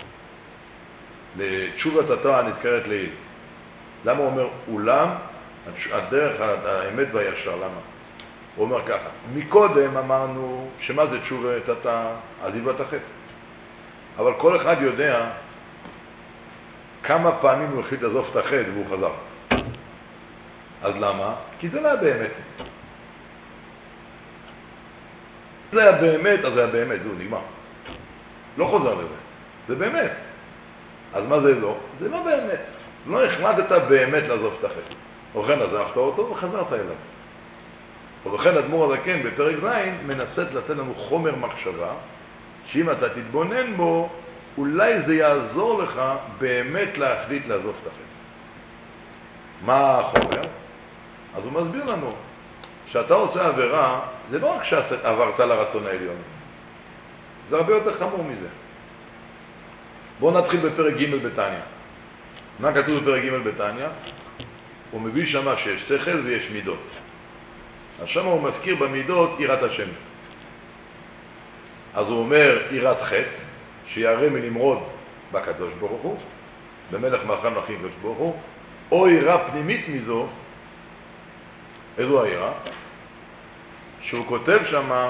לתשובת התורה נזכרת לעיל. למה הוא אומר אולם הדרך האמת והישר? למה? הוא אומר ככה, מקודם אמרנו שמה זה תשובת התורה? עזיבת החטא. אבל כל אחד יודע כמה פעמים הוא החליט לעזוב את החטא והוא חזר. אז למה? כי זה לא היה באמת. זה היה באמת, אז זה היה באמת, זהו, נגמר. לא חוזר לזה. זה באמת. אז מה זה לא? זה לא באמת. לא החלטת באמת לעזוב את החטא. ובכן עזבת אותו וחזרת אליו. ובכן אדמו"ר הזקן בפרק ז' מנסה לתת לנו חומר מחשבה, שאם אתה תתבונן בו, אולי זה יעזור לך באמת להחליט לעזוב את החטא. מה החומר? אז הוא מסביר לנו, שאתה עושה עבירה, זה לא רק שעברת לרצון העליון. זה הרבה יותר חמור מזה. בואו נתחיל בפרק ג' בתניא. מה כתוב בפרק ג' בתניא? הוא מביא שמה שיש שכל ויש מידות. אז שמה הוא מזכיר במידות יראת השם. אז הוא אומר יראת חטא, שירא מלמרוד בקדוש ברוך הוא, במלך מלכי מלכים קדוש ברוך הוא, או יראה פנימית מזו. איזו היראה? שהוא כותב שמה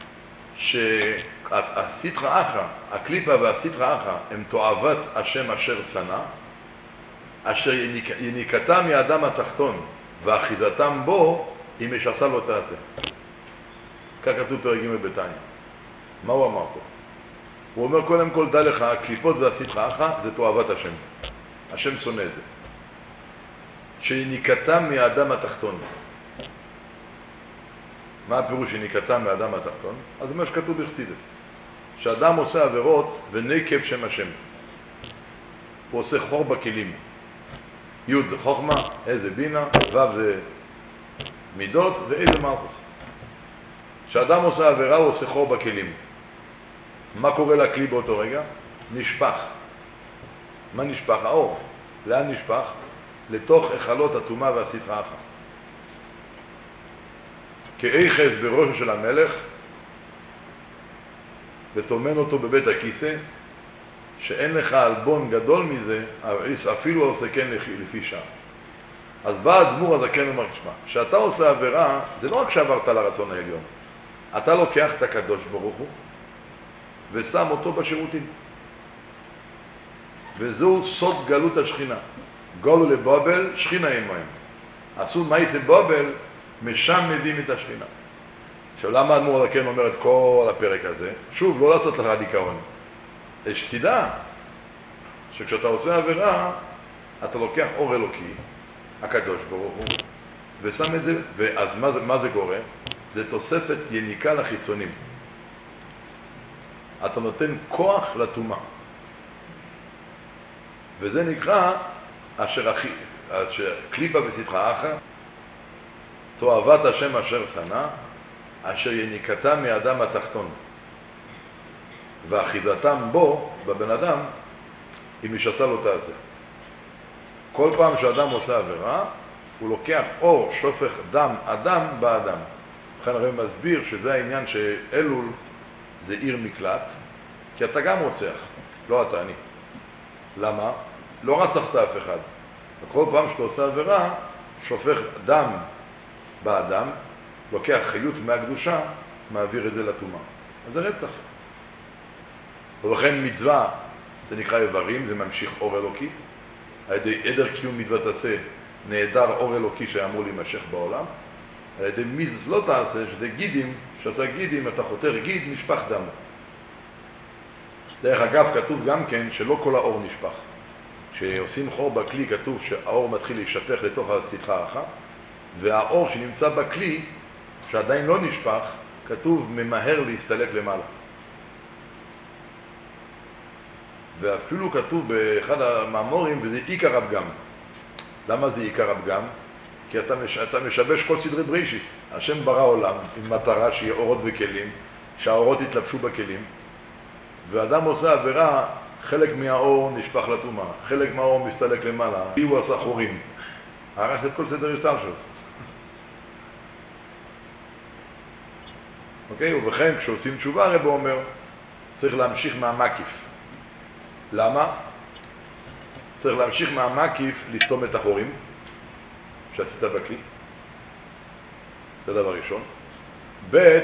שהסטרא אחרא, הקליפה והסטרא אחרא הם תועבת השם אשר שנא, אשר יניקתם מהאדם התחתון ואחיזתם בו אם יש עשה לא תעשה. כך כתוב פרק ג' בתניא. מה הוא אמר פה? הוא אומר קודם כל דע לך, הקליפות והסטרא אחרא זה תועבת השם. השם שונא את זה. שיניקתם מהאדם התחתון. מה הפירוש שניקתם מהאדם התחתון? אז זה מה שכתוב בחסידות. שאדם עושה עבירות ונקב שם השם. הוא עושה חור בכלים. י' זה חוכמה, ה' זה בינה, ו' זה מידות וא' זה מלכות. כשאדם עושה עבירה הוא עושה חור בכלים. מה קורה לכלי באותו רגע? נשפח. מה נשפח? האור. לאן נשפח? לתוך החלות הטומאה והסטרא אחרא. כאיחס בראשו של המלך וטומן אותו בבית הכיסא, שאין לך אלבון גדול מזה, אפילו עושה כן לפי שעה. אז בא אדמו"ר הזקן ואומר, תשמע, כשאתה עושה עבירה, זה לא רק שעברת לרצון העליון. אתה לוקח את הקדוש ברוך הוא ושם אותו בשירותים. וזהו סוד גלות השכינה. גולו לבבל, שכינה עמהם. עשו מייסה בבל, משם מביאים את השכינה. עכשיו, למה אדמו"ר הזקן אומר את כל הפרק הזה? שוב, לא לעשות לך דיכאון. שתדע שכשאתה עושה עבירה, אתה לוקח אור אלוקי, הקדוש ברוך הוא, ושם את זה, ואז מה זה גורם? זה תוספת יניקה לחיצונים. אתה נותן כוח לטומאה. וזה נקרא אשר קליפה וסטרא אחרא, תועבת השם אשר שנא, אשר יניקתם מהאדם התחתון. ואחיזתם בו, בבן אדם, אם איש עשה לא תעשה. כל פעם שאדם עושה עבירה, הוא לוקח אור שופך דם אדם באדם. לכן הרי מסביר שזה העניין שאלול זה עיר מקלט, כי אתה גם רוצח, לא אתה, אני. למה? לא רצחת אף אחד. וכל פעם שאתה עושה עבירה, שופך דם באדם, לוקח חיות מהקדושה, מעביר את זה לטומאה. אז זה רצח. ולכן מצווה, זה נקרא איברים, זה ממשיך אור אלוקי. על ידי עדר קיום מצוות תעשה, נהדר אור אלוקי שאמור להימשך בעולם. על ידי מיז לא תעשה, שזה גידים, שעשה גידים, אתה חותר גיד, נשפך דם. דרך אגב, כתוב גם כן שלא כל האור נשפך. כשעושים חור בכלי, כתוב שהאור מתחיל להישפך לתוך הסטרא אחרא, והאור שנמצא בכלי, שעדיין לא נשפך, כתוב ממהר להסתלק למעלה. ואפילו כתוב באחד המאמורים, וזה עיקר הפגם. למה זה עיקר הפגם? כי אתה משבש כל סדרי בראשית. השם ברא עולם עם מטרה שיהיה אורות וכלים, שהאורות יתלבשו בכלים, ואדם עושה עבירה, חלק מהאור נשפך לטומאה, חלק מהאור מסתלק למעלה, הוא עשה חורים. הרס את כל סדר השתלשלות. אוקיי? ובכן, כשעושים תשובה, הרב אומר, צריך להמשיך מהמקיף. למה? צריך להמשיך מהמקיף לסתום את החורים שעשית בכלי. זה דבר ראשון. ב'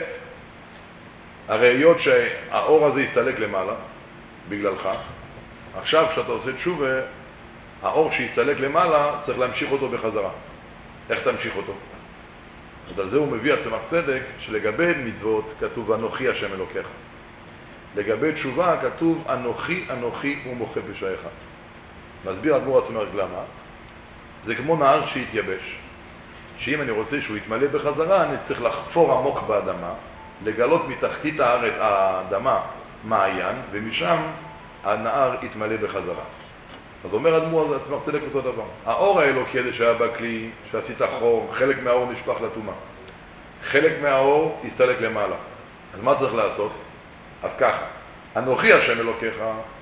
הרי היות שהאור הזה יסתלק למעלה, בגללך, עכשיו כשאתה עושה תשובה, האור שיסתלק למעלה צריך להמשיך אותו בחזרה. איך תמשיך אותו? אז על זה הוא מביא הצמח צדק, שלגבי מצוות כתוב אנוכי השם אלוקיך. לגבי תשובה כתוב אנוכי אנוכי ומוחה פשעיך. מסביר אדמו"ר הצמח למה. זה כמו נהר שהתייבש, שאם אני רוצה שהוא יתמלא בחזרה, אני צריך לחפור עמוק באדמה, לגלות מתחתית האדמה מעיין, ומשם הנהר יתמלא בחזרה. אז אומר אדמו"ר הצמח צדק אותו דבר. האור האלוקי הזה שהיה בכלי, שעשית חור, חלק מהאור נשפך לטומאה. חלק מהאור יסתלק למעלה. אז מה צריך לעשות? אז ככה, אנוכי השם אלוקיך,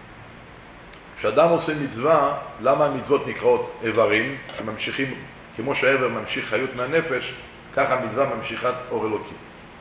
כשאדם עושה מצווה, למה המצוות נקראות איברים? ממשיכים, כמו שהאיבר ממשיך חיות מהנפש, ככה המצווה ממשיכת אור אלוקי.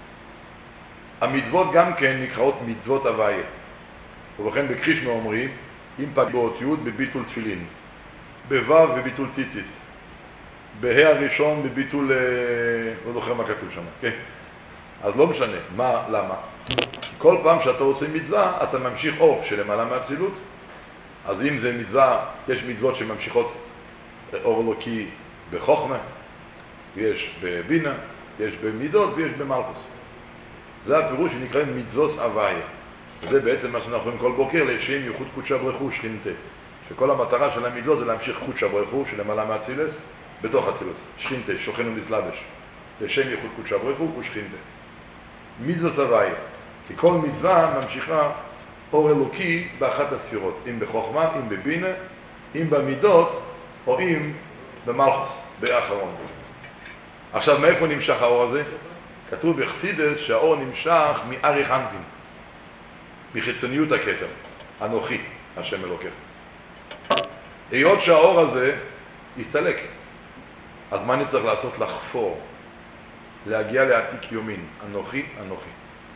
המצוות גם כן נקראות מצוות הוויה. ובכן בקרישמה אומרים, אם פג באות י' בביטול תפילין, בו' בביטול ציציס, בה' הראשון בביטול, לא זוכר מה כתוב שם, כן? אז לא משנה, מה, למה? כל פעם שאתה עושה מצווה, אתה ממשיך אור שלמעלה מהאצילות. אז אם זה מצווה, יש מצוות שממשיכות אור אלוקי בחוכמה, יש בבינה, יש במידות ויש במלכוס. זה הפירוש שנקרא מצוות הוויה. וזה בעצם מה שאנחנו רואים כל בוקר, לשם ייחוד קודשא בריך הוא שכינתה. שכל המטרה של המצוות זה להמשיך קודשא בריך הוא שלמעלה מהאצילס, בתוך האצילס. שכינתה, שוכן ומסלבש. לשם ייחוד קודשא בריך הוא שכינתה. מצוות הוויה. כי כל מצווה ממשיכה אור אלוקי באחת הספירות, אם בחוכמה, אם בבינה, אם במידות, או אם במלכוס, באחרון. עכשיו, מאיפה נמשך האור הזה? כתוב בחסידות שהאור נמשך מאריך אנפין, מחיצוניות הכתר, אנוכי, השם אלוקיך. היות שהאור הזה יסתלק, אז מה אני צריך לעשות? לחפור, להגיע לעתיק יומין, אנוכי, אנוכי.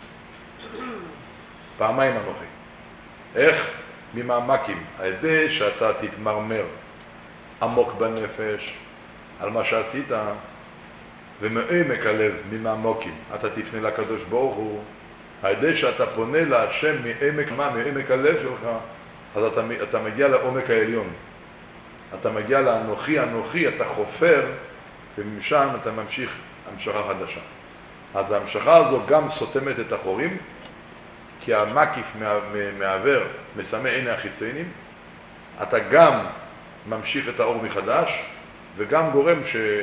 פעמיים אנוכי. איך? ממעמקים, על ידי שאתה תתמרמר עמוק בנפש על מה שעשית, ומעמק הלב, ממעמקים, אתה תפנה לקדוש ברוך הוא, על ידי שאתה פונה להשם מעמק הלב שלך, אז אתה מגיע לעומק העליון. אתה מגיע לאנוכי, אנוכי, אתה חופר, ומשם אתה ממשיך המשכה חדשה. אז ההמשכה הזו גם סותמת את החורים, כי המקיף מעבר, מסמא עיני החיצוניים, אתה גם ממשיך את האור מחדש, וגם גורם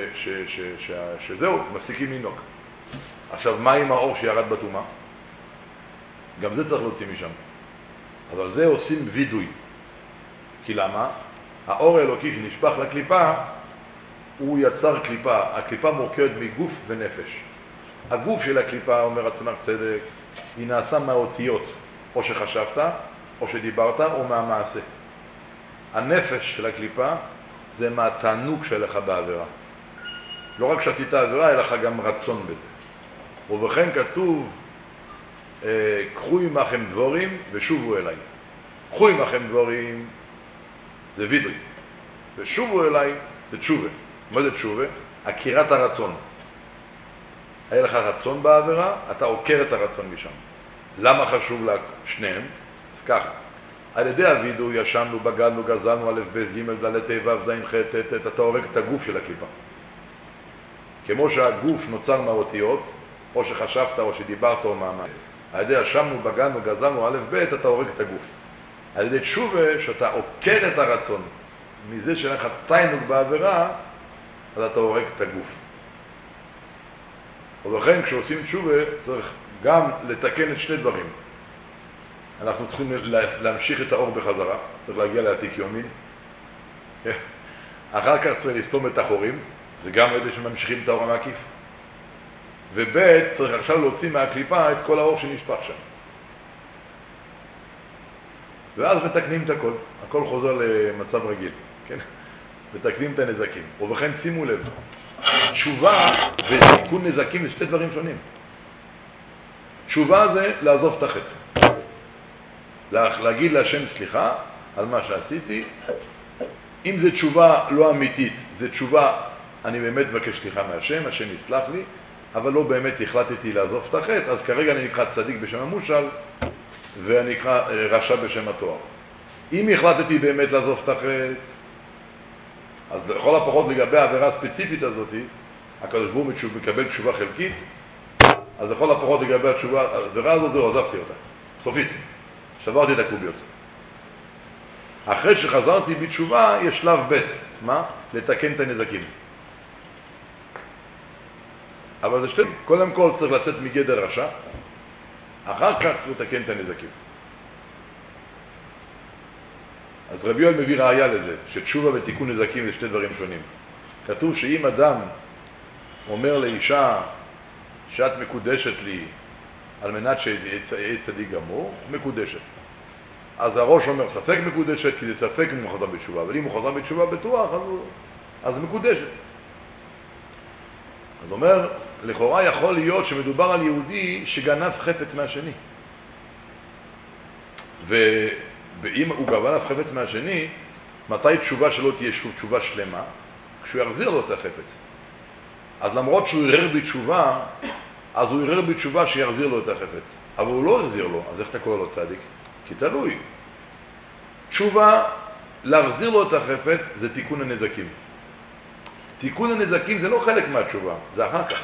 שזהו, מפסיקים לנוק. עכשיו, מה עם האור שירד בטומאה? גם זה צריך להוציא משם. אבל זה עושים וידוי. כי למה? האור האלוקי שנשפך לקליפה, הוא יצר קליפה. הקליפה מורכבת מגוף ונפש. הגוף של הקליפה, אומר הצמח צדק, היא נעשה מהאותיות, או שחשבת, או שדיברת, או מהמעשה. הנפש של הקליפה זה מהתענוג שלך בעבירה. לא רק שעשית עבירה, אלא לך גם רצון בזה. ובכן כתוב, קחו עמכם דבורים ושובו אליי. קחו עמכם דבורים, זה וידוי. ושובו אליי, זה תשובה. מה זה תשובה? עקירת הרצון. היה לך רצון בעבירה, אתה עוקר את הרצון משם. למה חשוב לשניהם? אז ככה, על ידי הוידוי ישנו, בגדנו, גזלנו, א', ב', ג', ד', ה', ו', ז', ח', ט', אתה הורג את הגוף של הקליפה. כמו שהגוף נוצר מהאותיות, או שחשבת, או שדיברת, או מאמר. על ידי ישנו, בגדנו, גזלנו, א', ב', אתה הורג את הגוף. על ידי תשובה, שאתה עוקר את הרצון, מזה שלך תענוג בעבירה, אז אתה הורג את הגוף. ובכן, כשעושים תשובה, צריך גם לתקן את שני דברים. אנחנו צריכים להמשיך את האור בחזרה, צריך להגיע לעתיק יומין. אחר כך צריך לסתום את החורים, זה גם על ידי שממשיכים את האור המקיף. וב' צריך עכשיו להוציא מהקליפה את כל האור שנשפך שם. ואז מתקנים את הכל, הכל חוזר למצב רגיל, כן? מתקנים את הנזקים. ובכן, שימו לב, תשובה ותיקון נזקים זה שתי דברים שונים. תשובה זה לעזוב את החטא. להגיד להשם סליחה על מה שעשיתי. אם זה תשובה לא אמיתית, זה תשובה, אני באמת מבקש סליחה מהשם, השם יסלח לי, אבל לא באמת החלטתי לעזוב את החטא, אז כרגע אני נקרא צדיק בשם המושל, ואני נקרא רשע בשם התואר. אם החלטתי באמת לעזוב את החטא, אז לכל הפחות לגבי העבירה הספציפית הזאת, הקדוש ברוך הוא מקבל תשובה חלקית, אז לכל הפחות לגבי העבירה הזאת, זהו, עזבתי אותה. סופית. שברתי את הקוביות. אחרי שחזרתי בתשובה, יש שלב ב', מה? לתקן את הנזקים. אבל זה שתי, קודם כל צריך לצאת מגדר רשע, אחר כך צריך לתקן את הנזקים. אז רבי יואל מביא ראיה לזה, שתשובה ותיקון נזקים זה שתי דברים שונים. כתוב שאם אדם אומר לאישה שאת מקודשת לי על מנת שיהיה צדיק גמור, מקודשת. אז הראש אומר ספק מקודשת, כי זה ספק אם הוא חזר בתשובה, אבל אם הוא חזר בתשובה בטוח, אז מקודשת. אז אומר, לכאורה יכול להיות שמדובר על יהודי שגנב חפץ מהשני. ואם הוא גנב חפץ מהשני, מתי תשובה שלו תהיה תשובה שלמה? כשהוא יחזיר לו את החפץ. אז למרות שהוא ערער בתשובה, אז הוא ערער בתשובה שיחזיר לו את החפץ. אבל הוא לא החזיר לו, אז איך אתה קורא לו צדיק? כי תלוי. תשובה, להחזיר לו את החפץ, זה תיקון הנזקים. תיקון הנזקים זה לא חלק מהתשובה, זה אחר כך.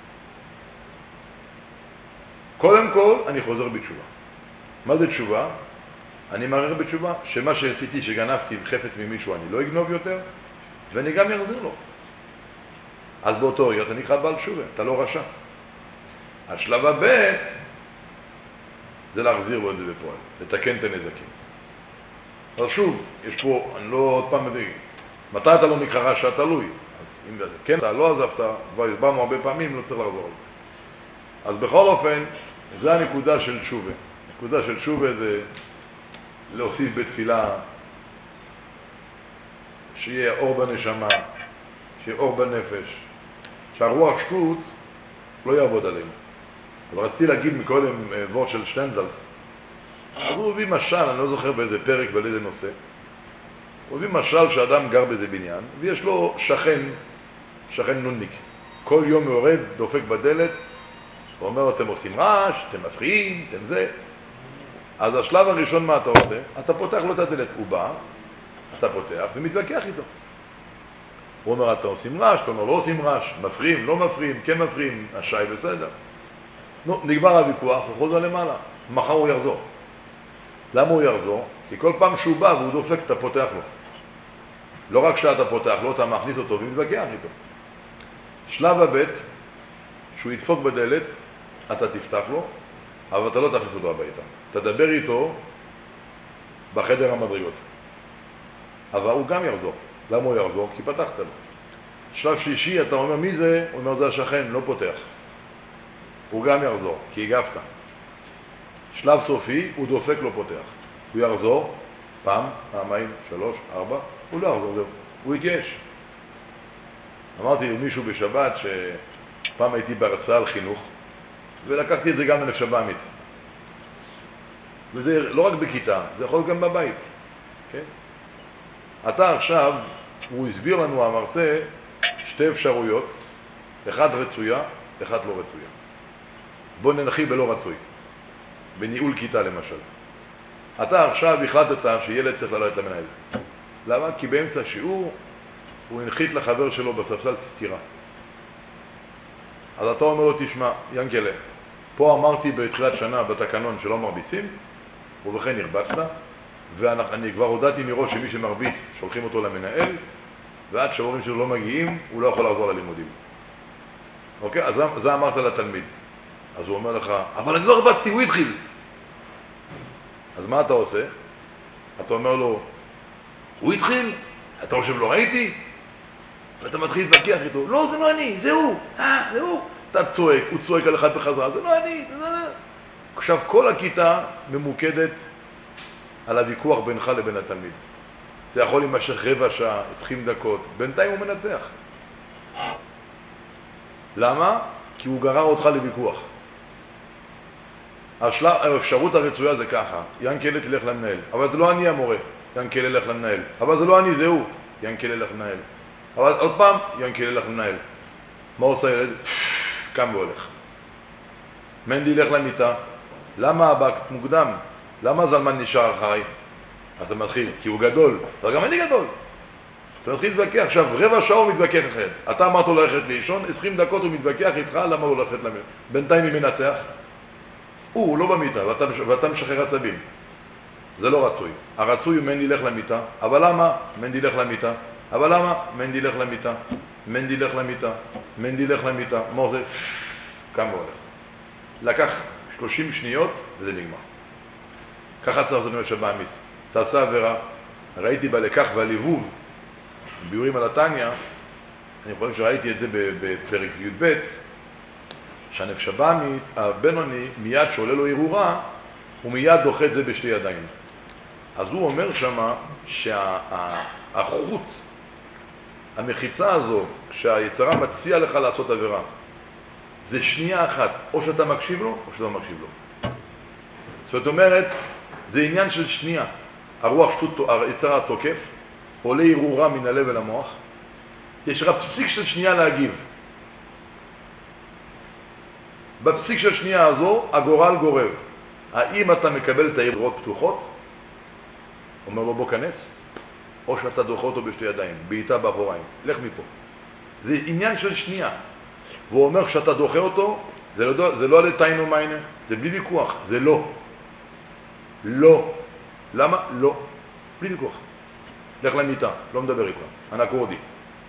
קודם כל, אני חוזר בתשובה. מה זה תשובה? אני מערער בתשובה, שמה שעשיתי, שגנבתי חפץ ממישהו, אני לא אגנוב יותר, ואני גם יחזיר לו. אז באותו רגע אתה נקרא בעל תשובה, אתה לא רשע. השלב הבא זה להחזיר לו את זה בפועל, לתקן את הנזקים. אז שוב, יש פה, אני לא עוד פעם מדהים, מתי אתה לא נקרא רשע? תלוי. אז אם כן, אתה לא עזבת, כבר הסברנו הרבה פעמים, לא צריך לחזור. אז בכל אופן, זה הנקודה של תשובה. הנקודה של תשובה זה להוסיף בתפילה, שיהיה אור בנשמה, שיהיה אור בנפש, שהרוח שטות לא יעבוד עלינו. אבל רציתי להגיד מקודם וורט של שטנזלס, אז הוא הביא משל, אני לא זוכר באיזה פרק ועל איזה נושא, הוא הביא משל שאדם גר באיזה בניין, ויש לו שכן נונניק. כל יום הוא יורד, דופק בדלת, ואומר לו, אתם עושים רעש, אתם מפריעים, אתם זה. אז השלב הראשון מה אתה עושה? אתה פותח לו את הדלת, הוא בא, אתה פותח ומתווכח איתו. הוא אומר, אתה עושים רעש, אתה אומר, לא עושים רעש, מפריעים, לא מפריעים, כן מפריעים, השי בסדר. נו, נגמר הוויכוח, הוא חוזר למעלה, מחר הוא יחזור. למה הוא יחזור? כי כל פעם שהוא בא והוא דופק, אתה פותח לו. לא רק שאתה פותח לו, אתה מכניס אותו ומתווכח איתו. שלב הבית, שהוא ידפוק בדלת, אתה תפתח לו, אבל אתה לא תכניס אותו הביתה. תדבר איתו בחדר המדרגות. אבל הוא גם יחזור. למה הוא יחזור? כי פתחת לו. שלב שלישי, אתה אומר, מי זה? הוא אומר, זה השכן, לא פותח. הוא גם יחזור, כי הגבת. שלב סופי, הוא דופק, לא פותח. הוא יחזור, פעם, פעמיים, 3, 4, הוא לא יחזור, הוא יתייש. אמרתי למישהו בשבת שפעם הייתי בהרצאה על חינוך, ולקחתי את זה גם לנפש הבאמית. וזה לא רק בכיתה, זה יכול גם בבית. כן? אתה עכשיו, הוא הסביר לנו, המרצה, שתי אפשרויות, אחד רצויה, אחד לא רצויה. בוא ננחי בלא רצוי, בניהול כיתה למשל. אתה עכשיו החלטת שילד צריך ללכת למנהל. למה? כי באמצע השיעור הוא הנחית לחבר שלו בספסל סתירה. אז אתה אומר לו, תשמע, ינקלה, פה אמרתי בתחילת שנה בתקנון שלא מרביצים, ובכן הרבצת, ואני כבר הודעתי מראש שמי שמרביץ שולחים אותו למנהל, ועד שההורים שלו לא מגיעים, הוא לא יכול לחזור ללימודים. אוקיי? אז זה אמרת לתלמיד. אז הוא אומר לך, אבל אני לא הרבצתי, הוא התחיל. אז מה אתה עושה? אתה אומר לו, הוא התחיל? אתה חושב לא ראיתי? ואתה מתחיל להתווכח איתו, לא, זה לא אני, זה הוא, זה הוא. אתה צועק, הוא צועק על אחד בחזרה, זה לא אני, זה לא אני. עכשיו כל הכיתה ממוקדת על הוויכוח בינך לבין התלמיד. זה יכול להימשך רבע שעה, 20 דקות, בינתיים הוא מנצח. למה? כי הוא גרר אותך לוויכוח. האפשרות הרצויה זה ככה, ינקלה תלך למנהל, אבל זה לא אני המורה, ינקלה לך למנהל, אבל זה לא אני, זה הוא, ינקלה לך למנהל, אבל עוד פעם, ינקלה לך למנהל. מה עושה ילד? קם והולך. מנדי ילך למיטה, למה הבא מוקדם? למה זלמן נשאר אחרי? אז זה מתחיל, כי הוא גדול, אבל גם אני גדול. אתה מתחיל להתווכח, עכשיו רבע שעה הוא מתווכח אחרת. אתה אמרת לו ללכת לישון, 20 דקות הוא מתווכח איתך, למה הוא ללכת למיטה? בינתיים מי מנצח? הוא לא במיטה, ואתה משחרר עצבים. זה לא רצוי. הרצוי הוא מנדי ילך למיטה, אבל למה? מנדי ילך למיטה. אבל למה? מנדי ילך למיטה. מנדי ילך למיטה. מנדי ילך למיטה. מה זה? קם והולך. לקח 30 שניות וזה נגמר. ככה צריך לעשות נמשל באמיס. תעשה עבירה. ראיתי בלקח והליבוב, ביורים על התניה, אני חושב שראיתי את זה בפרק י"ב, שהנפש הבאמית, הבינוני, מיד שעולה לו ערעורה, הוא מיד דוחה את זה בשתי ידיים. אז הוא אומר שמה שהחוט, המחיצה הזו, שהיצרה מציע לך לעשות עבירה, זה שנייה אחת, או שאתה מקשיב לו, או שאתה לא מקשיב לו. זאת אומרת, זה עניין של שנייה. הרוח שטות, היצרה התוקף, עולה ערעורה מן הלב אל המוח, יש רק פסיק של שנייה להגיב. בפסיק של שנייה הזו, הגורל גורב. האם אתה מקבל את העברות פתוחות? אומר לו בוא כנס, או שאתה דוחה אותו בשתי ידיים, בעיטה באחוריים, לך מפה. זה עניין של שנייה. והוא אומר שאתה דוחה אותו, זה לא לתיינו מיינה, זה בלי ויכוח, זה לא. לא. למה? לא. בלי ויכוח. לך למיטה, לא מדבר איתך, אנקורדי.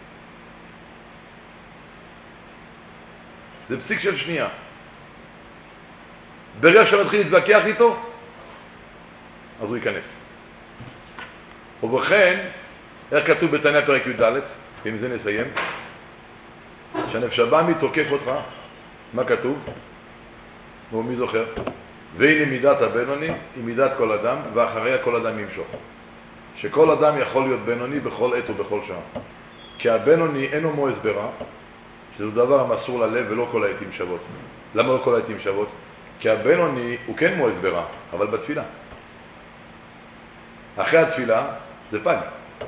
זה פסיק של שנייה. ברגע שמתחיל להתווכח איתו, אז הוא ייכנס. ובכן, איך כתוב בתניא פרק י"ד, ועם זה נסיים, שהנפש הבאמית תוקף אותך, מה כתוב? מי זוכר? והנה מידת הבינוני היא מידת כל אדם, ואחריה כל אדם ימשוך. שכל אדם יכול להיות בינוני בכל עת ובכל שעה. כי הבינוני אינו מו הסברה, שזה דבר המסור ללב ולא כל העתים שוות. למה לא כל העתים שוות? כי הבינוני הוא כן מו הסברה, אבל בתפילה. אחרי התפילה זה פג.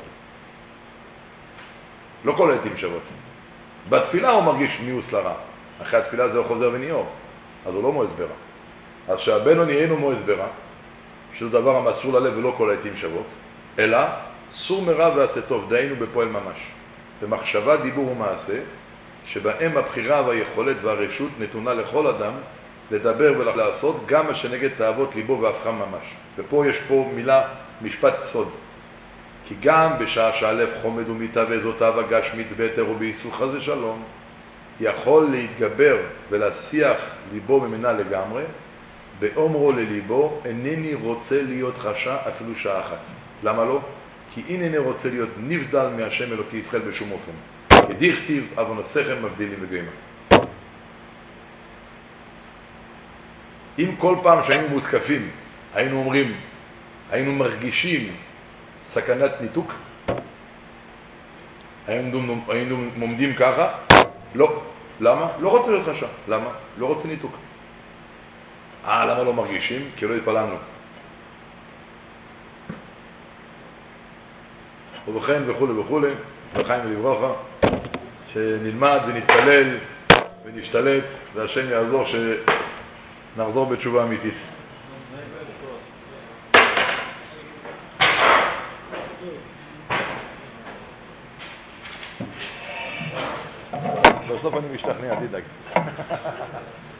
לא כל העתים שוות. בתפילה הוא מרגיש מיוס לרע. אחרי התפילה זה חוזר וניור, אז הוא לא מו הסברה. אז שהבינוני אינו מו הסברה, שזה דבר המסור ללב ולא כל העתים שוות, אלא סור מרע ועשה טוב, דהיינו בפועל ממש. במחשבה, דיבור ומעשה, שבהם הבחירה והיכולת והרשות נתונה לכל אדם לדבר ולעשות גם מה שנגד תאוות ליבו והפכם ממש. ופה יש פה מילה, משפט סוד. כי גם בשעה שהלב חומד ומתהווה זאת אהבה גשמית ביתר ובאיסור חס ושלום, יכול להתגבר ולהסיח ליבו ממנה לגמרי, באומרו לליבו, אינני רוצה להיות חשה אפילו שעה אחת. למה לא? כי אינני רוצה להיות נבדל מהשם אלוקי ישראל בשום אופן. כדכתיב עוונותיכם מבדילים וגוימה. אם כל פעם שהיינו מותקפים, היינו אומרים, היינו מרגישים סכנת ניתוק, היינו עומדים ככה, לא. למה? לא רוצה להיות חשה. למה? לא רוצה ניתוק. למה לא מרגישים? כי לא התפללנו. ובכן וכו' וכו', לחיים ולברכה, שנלמד ונתפלל ונשתלט, והשם יעזור שנחזור בתשובה אמיתית. בסוף אני משתכנע, תדאג.